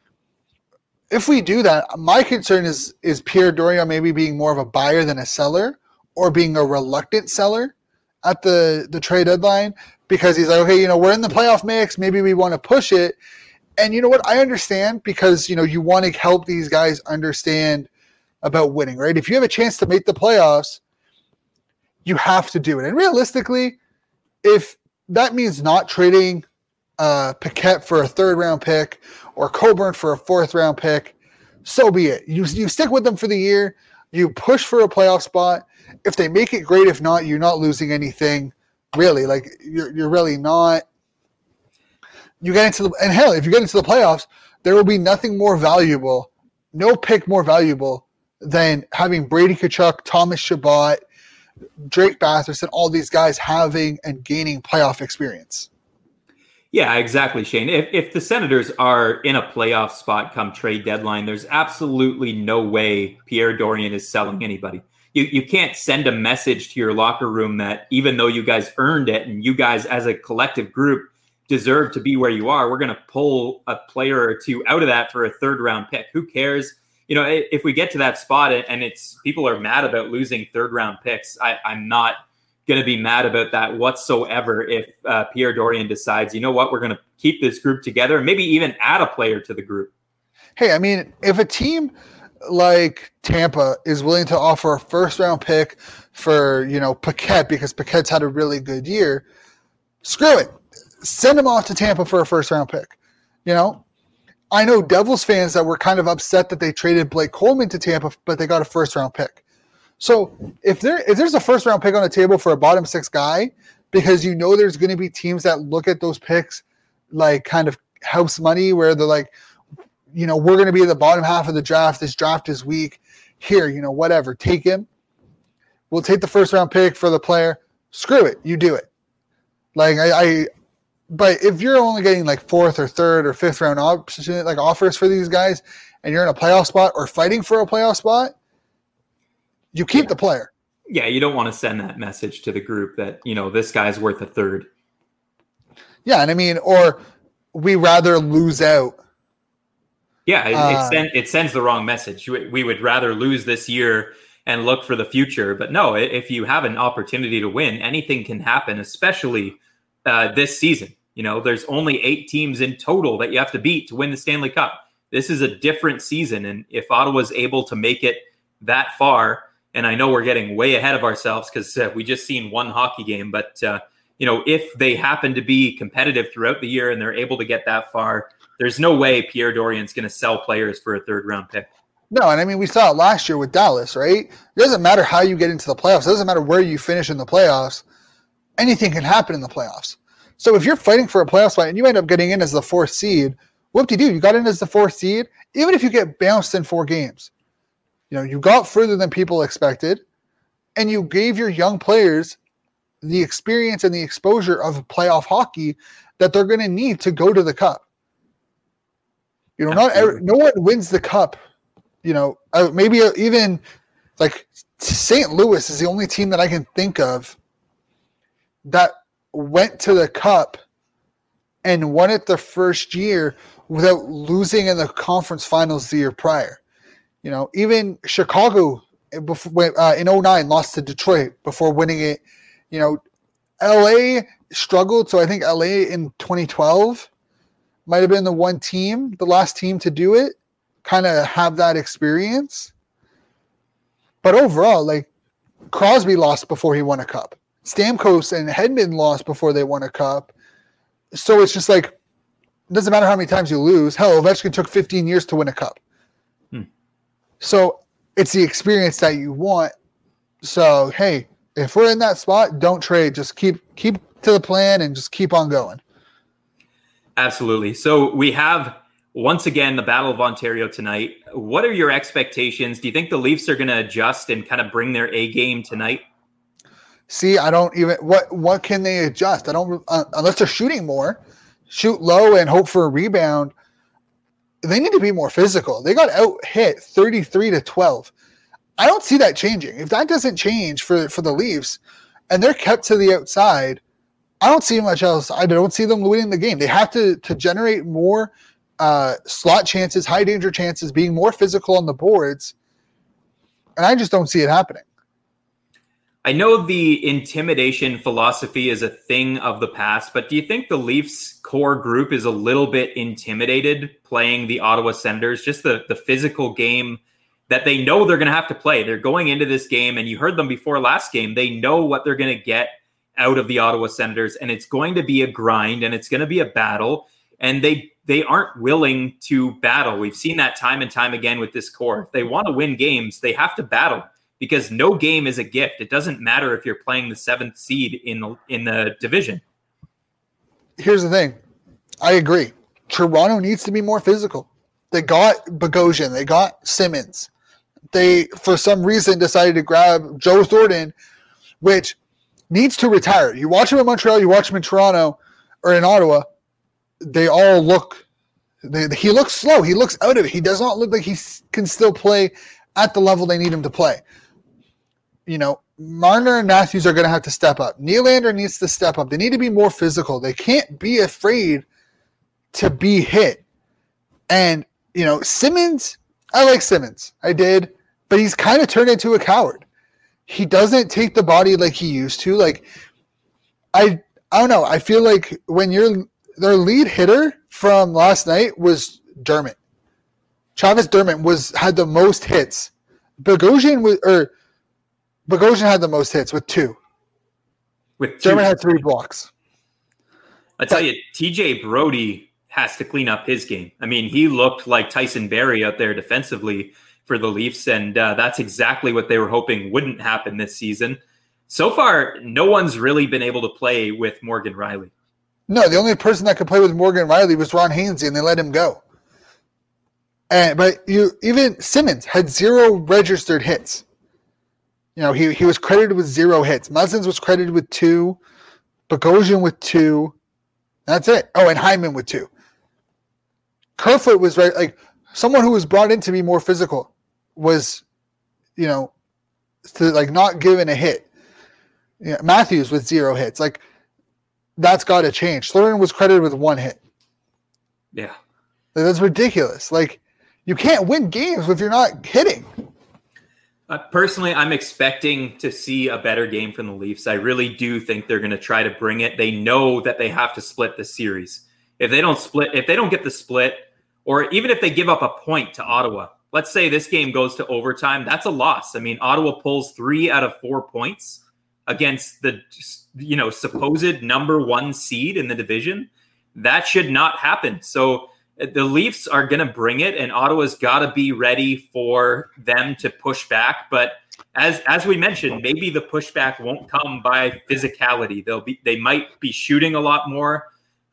If we do that, my concern is Pierre Dorion maybe being more of a buyer than a seller, or being a reluctant seller at the trade deadline, because he's like, okay, we're in the playoff mix. Maybe we want to push it. And you know what? I understand, because, you want to help these guys understand about winning, right? If you have a chance to make the playoffs, you have to do it. And realistically, if that means not trading Paquette for a third-round pick or Coburn for a fourth-round pick, so be it. You stick with them for the year. You push for a playoff spot. If they make it, great. If not, you're not losing anything, really. You're really not. You get into and hell, if you get into the playoffs, there will be nothing more valuable, no pick more valuable than having Brady Tkachuk, Thomas Chabot, Drake Batherson, all these guys having and gaining playoff experience. Yeah, exactly, Shane. If the Senators are in a playoff spot come trade deadline, there's absolutely no way Pierre Dorion is selling anybody. You can't send a message to your locker room that even though you guys earned it and you guys as a collective group deserve to be where you are, we're going to pull a player or two out of that for a third-round pick. Who cares? If we get to that spot and people are mad about losing third-round picks, I'm not going to be mad about that whatsoever if Pierre Dorion decides, you know what, we're going to keep this group together and maybe even add a player to the group. Hey, I mean, if a team like Tampa is willing to offer a first-round pick for, Paquette, because Paquette's had a really good year, screw it. Send him off to Tampa for a first-round pick. I know Devils fans that were kind of upset that they traded Blake Coleman to Tampa, but they got a first-round pick. So if there's a first-round pick on the table for a bottom six guy, because there's going to be teams that look at those picks like kind of house money, where they're like, we're going to be in the bottom half of the draft. This draft is weak. Here, whatever, take him. We'll take the first-round pick for the player. Screw it, you do it. But if you're only getting like fourth or third or fifth round offers for these guys, and you're in a playoff spot or fighting for a playoff spot, you keep the player. Yeah, you don't want to send that message to the group that, this guy's worth a third. Yeah, and I mean, or we rather lose out. Yeah, it sends the wrong message. We would rather lose this year and look for the future. But no, if you have an opportunity to win, anything can happen, especially this season. There's only 8 teams in total that you have to beat to win the Stanley Cup. This is a different season. And if Ottawa's able to make it that far, and I know we're getting way ahead of ourselves because we just seen one hockey game, but if they happen to be competitive throughout the year and they're able to get that far, there's no way Pierre Dorian's going to sell players for a third-round pick. No, and I mean, we saw it last year with Dallas, right? It doesn't matter how you get into the playoffs. It doesn't matter where you finish in the playoffs. Anything can happen in the playoffs. So if you're fighting for a playoff spot and you end up getting in as the 4th seed, whoop-de-doo, you got in as the 4th seed, even if you get bounced in 4 games. You got further than people expected, and you gave your young players the experience and the exposure of playoff hockey that they're going to need to go to the Cup. No one wins the Cup. Maybe even like St. Louis is the only team that I can think of that went to the Cup and won it the first year without losing in the conference finals the year prior. Even Chicago in 2009 lost to Detroit before winning it. LA struggled, so I think LA in 2012 might have been the last team to do it, kind of have that experience. But overall, like, Crosby lost before he won a cup. Stamkos and Hedman lost before they won a cup. So it's just like, it doesn't matter how many times you lose. Hell, Ovechkin took 15 years to win a cup. So it's the experience that you want. So, hey, if we're in that spot, don't trade. Just keep to the plan and just keep on going. Absolutely. So we have, once again, the Battle of Ontario tonight. What are your expectations? Do you think the Leafs are going to adjust and kind of bring their A game tonight? See, I don't even, what can they adjust? I don't, unless they're shooting more, shoot low and hope for a rebound. They need to be more physical. They got out hit 33-12. I don't see that changing. If that doesn't change for the Leafs and they're kept to the outside, I don't see much else. I don't see them winning the game. They have to generate more slot chances, high danger chances, being more physical on the boards. And I just don't see it happening. I know the intimidation philosophy is a thing of the past, but do you think the Leafs core group is a little bit intimidated playing the Ottawa Senators? Just the physical game that they know they're going to have to play. They're going into this game, and you heard them before last game. They know what they're going to get out of the Ottawa Senators, and it's going to be a grind, and it's going to be a battle, and they aren't willing to battle. We've seen that time and time again with this core. If they want to win games, they have to battle, because no game is a gift. It doesn't matter if you're playing the 7th seed in the division. Here's the thing. I agree. Toronto needs to be more physical. They got Bogosian. They got Simmons. They, for some reason, decided to grab Joe Thornton, which needs to retire. You watch him in Montreal, you watch him in Toronto or in Ottawa, they all look he looks slow. He looks out of it. He does not look like he can still play at the level they need him to play. Marner and Matthews are going to have to step up. Nylander needs to step up. They need to be more physical. They can't be afraid to be hit. And, Simmons, I like Simmons. I did. But he's kind of turned into a coward. He doesn't take the body like he used to. Like, I don't know. I feel like when their lead hitter from last night was Dermott. Travis Dermott had the most hits. Bogosian had the most hits with 2. Dermott had 3 blocks. I tell you, TJ Brody has to clean up his game. I mean, he looked like Tyson Barrie out there defensively for the Leafs, and that's exactly what they were hoping wouldn't happen this season. So far, no one's really been able to play with Morgan Rielly. No, the only person that could play with Morgan Rielly was Ron Hainsey, and they let him go. But even Simmons had 0 registered hits. He was credited with 0 hits. Muzzins was credited with 2. Bogosian with 2. That's it. Oh, and Hyman with 2. Kerfoot was someone who was brought in to be more physical was, to like not giving a hit. Yeah, Matthews with 0 hits. Like that's got to change. Slurrin was credited with 1 hit. Yeah. Like, that's ridiculous. Like you can't win games if you're not hitting. Personally, I'm expecting to see a better game from the Leafs. I really do think they're going to try to bring it. They know that they have to split the series. If they don't get the split, or even if they give up a point to Ottawa, let's say this game goes to overtime, that's a loss. I mean, Ottawa pulls 3 out of 4 points against the, supposed number 1 seed in the division. That should not happen. So the Leafs are going to bring it, and Ottawa's got to be ready for them to push back. But as we mentioned, maybe the pushback won't come by physicality. They might be shooting a lot more.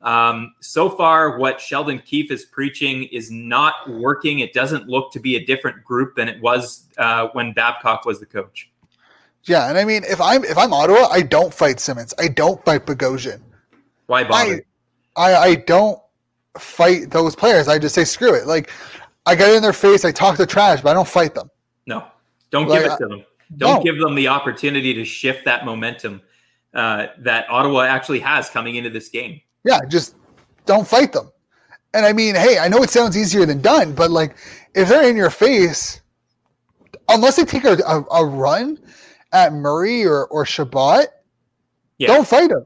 So far, what Sheldon Keefe is preaching is not working. It doesn't look to be a different group than it was when Babcock was the coach. Yeah, and I mean, if I'm Ottawa, I don't fight Simmons. I don't fight Bogosian. Why bother? I don't fight those players. I just say screw it. Like I get in their face, I talk the trash, but I don't fight them. No, don't give it to them. Don't give them the opportunity to shift that momentum that Ottawa actually has coming into this game. Yeah, just don't fight them. And I mean, hey, I know it sounds easier than done, but like if they're in your face, unless they take a run at Murray or Shabbat, don't fight them.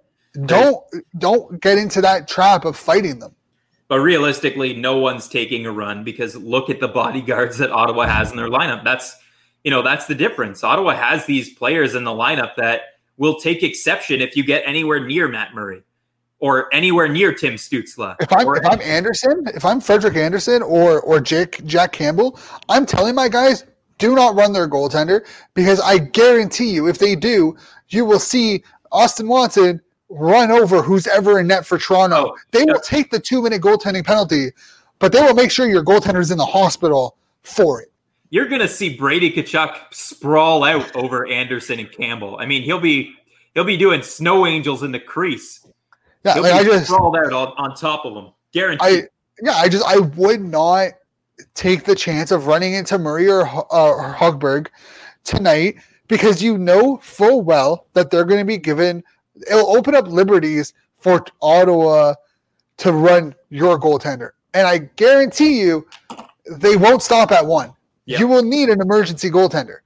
Don't get into that trap of fighting them. But realistically, no one's taking a run because look at the bodyguards that Ottawa has in their lineup. That's the difference. Ottawa has these players in the lineup that will take exception if you get anywhere near Matt Murray or anywhere near Tim Stützle. If I'm Anderson, if I'm Frederik Anderson or Jack Campbell, I'm telling my guys, do not run their goaltender because I guarantee you, if they do, you will see Austin Watson run over who's ever in net for Toronto. They will take the 2-minute goaltending penalty, but they will make sure your goaltender's in the hospital for it. You're going to see Brady Tkachuk sprawl out over Anderson and Campbell. I mean, he'll be doing snow angels in the crease. Yeah, he'll be sprawled out on top of them. Guaranteed. I would not take the chance of running into Murray or Hogberg tonight because you know full well that they're going to be given. It'll open up liberties for Ottawa to run your goaltender. And I guarantee you they won't stop at 1. Yep. You will need an emergency goaltender.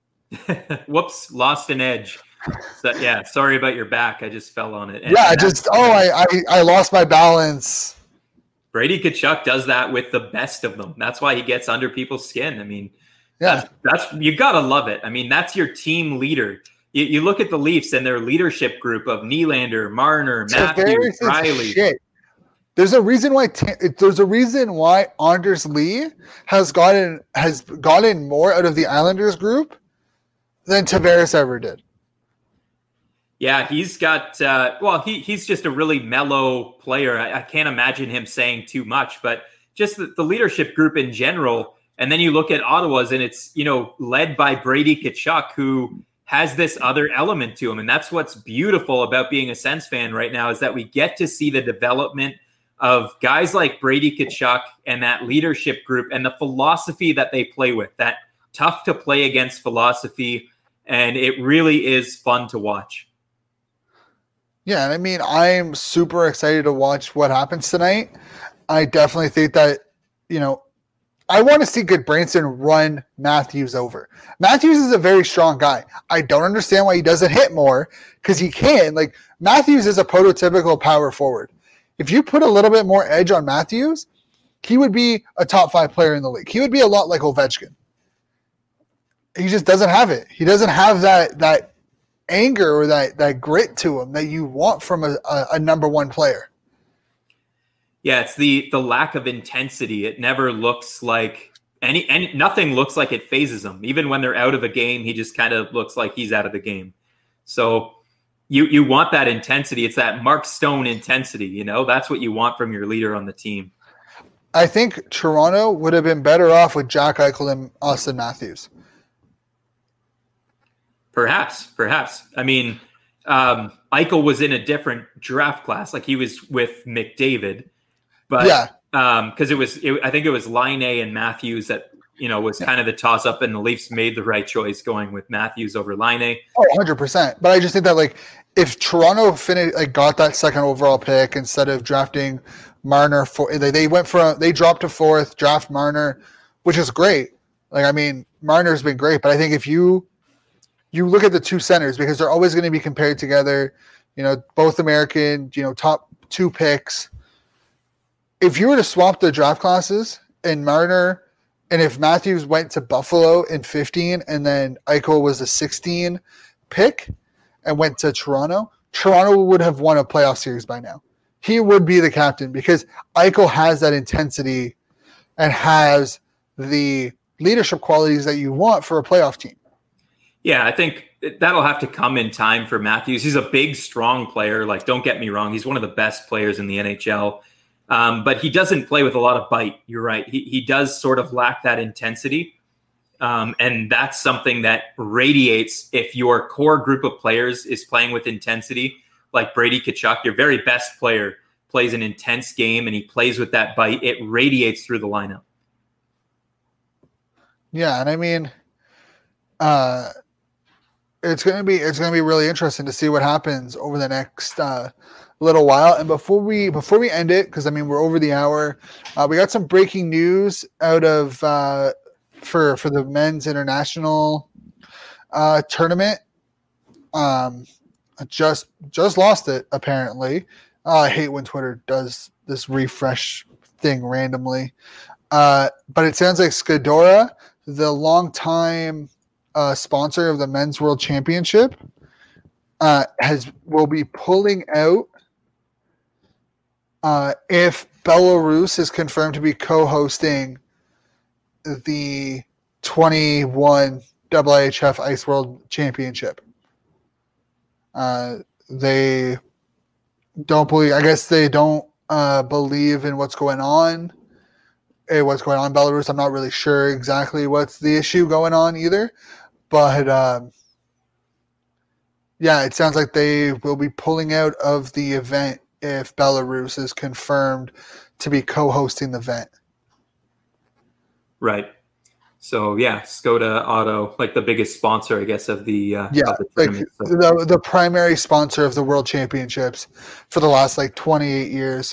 Whoops, lost an edge. So, sorry about your back. I just fell on it. I lost my balance. Brady Tkachuk does that with the best of them. That's why he gets under people's skin. I mean, that's you got to love it. I mean, that's your team leader. You look at the Leafs and their leadership group of Nylander, Marner, Matthews, Riley. There's a reason why Anders Lee has gotten more out of the Islanders group than Tavares ever did. Yeah, he's got he's just a really mellow player. I can't imagine him saying too much, but just the leadership group in general. And then you look at Ottawa's and it's, led by Brady Tkachuk, who has this other element to him. And that's what's beautiful about being a Sens fan right now is that we get to see the development of guys like Brady Tkachuk and that leadership group and the philosophy that they play with, that tough to play against philosophy. And it really is fun to watch. Yeah, and I mean, I'm super excited to watch what happens tonight. I definitely think that, I want to see Goodbranson run Matthews over. Matthews is a very strong guy. I don't understand why he doesn't hit more because he can. Like, Matthews is a prototypical power forward. If you put a little bit more edge on Matthews, he would be a top 5 player in the league. He would be a lot like Ovechkin. He just doesn't have it. He doesn't have that anger or that grit to him that you want from a number 1 player. Yeah, it's the lack of intensity. It never looks like nothing looks like it phases him. Even when they're out of a game, he just kind of looks like he's out of the game. So you want that intensity. It's that Mark Stone intensity, that's what you want from your leader on the team. I think Toronto would have been better off with Jack Eichel than Austin Matthews. Perhaps. I mean, Eichel was in a different draft class. Like he was with McDavid. But because I think it was Laine and Matthews that was kind of the toss up, and the Leafs made the right choice going with Matthews over Laine. Oh, 100%. But I just think that like if Toronto got that second overall pick instead of drafting Marner they dropped to fourth, draft Marner, which is great. Like, I mean, Marner's been great, but I think if you look at the two centers, because they're always going to be compared together, both American, top two picks. If you were to swap the draft classes and Marner, and if Matthews went to Buffalo in 15 and then Eichel was a 16 pick and went to Toronto would have won a playoff series by now. He would be the captain because Eichel has that intensity and has the leadership qualities that you want for a playoff team. Yeah, I think that'll have to come in time for Matthews. He's a big, strong player. Like, don't get me wrong. He's one of the best players in the NHL. But he doesn't play with a lot of bite. You're right. He does sort of lack that intensity. And that's something that radiates if your core group of players is playing with intensity, like Brady Tkachuk, your very best player plays an intense game and he plays with that bite. It radiates through the lineup. Yeah, and I mean, it's gonna be really interesting to see what happens over the next little while. And before we end it, because I mean we're over the hour, we got some breaking news out of for the men's international tournament. Just lost it apparently. I hate when Twitter does this refresh thing randomly. But it sounds like Skidora, the longtime sponsor of the Men's World Championship, will be pulling out if Belarus is confirmed to be co-hosting the 21 IIHF Ice World Championship. They don't believe. I guess they don't believe in what's going on. What's going on in Belarus? I'm not really sure exactly what's the issue going on either, but yeah, it sounds like they will be pulling out of the event if Belarus is confirmed to be co-hosting the event. Right. So yeah, Skoda Auto, like the biggest sponsor, I guess, of the of the tournament. Like the primary sponsor of the World Championships for the last 28 years,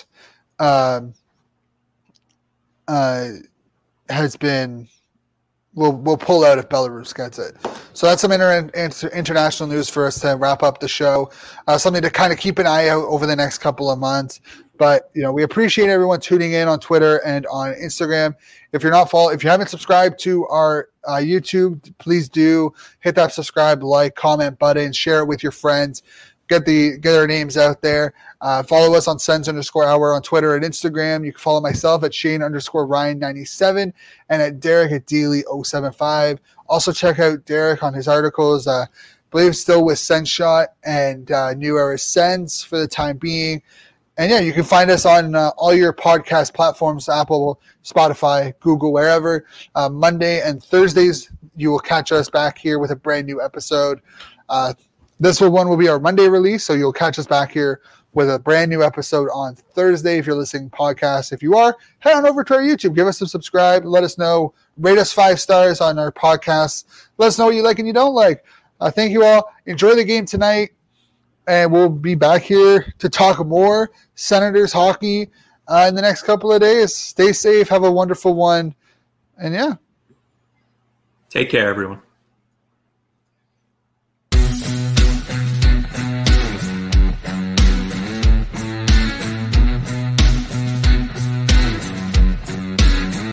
has been will pull out if Belarus gets it. So that's some international news for us to wrap up the show. Something to kind of keep an eye out over the next couple of months. But we appreciate everyone tuning in on Twitter and on Instagram. If you haven't subscribed to our YouTube, please do hit that subscribe, like, comment button, share it with your friends, get our names out there. Follow us on Sens_Hour on Twitter and Instagram. You can follow myself at Shane_Ryan97 and at Derek at Dealey075. Also check out Derek on his articles. I believe still with SensShot and New Era Sens for the time being. And yeah, you can find us on all your podcast platforms, Apple, Spotify, Google, wherever. Monday and Thursdays, you will catch us back here with a brand new episode. This one will be our Monday release, so you'll catch us back here with a brand new episode on Thursday if you're listening podcasts. If you are, head on over to our YouTube. Give us a subscribe. Let us know. Rate us 5 stars on our podcasts. Let us know what you like and you don't like. Thank you all. Enjoy the game tonight. And we'll be back here to talk more Senators hockey in the next couple of days. Stay safe. Have a wonderful one. And yeah. Take care, everyone.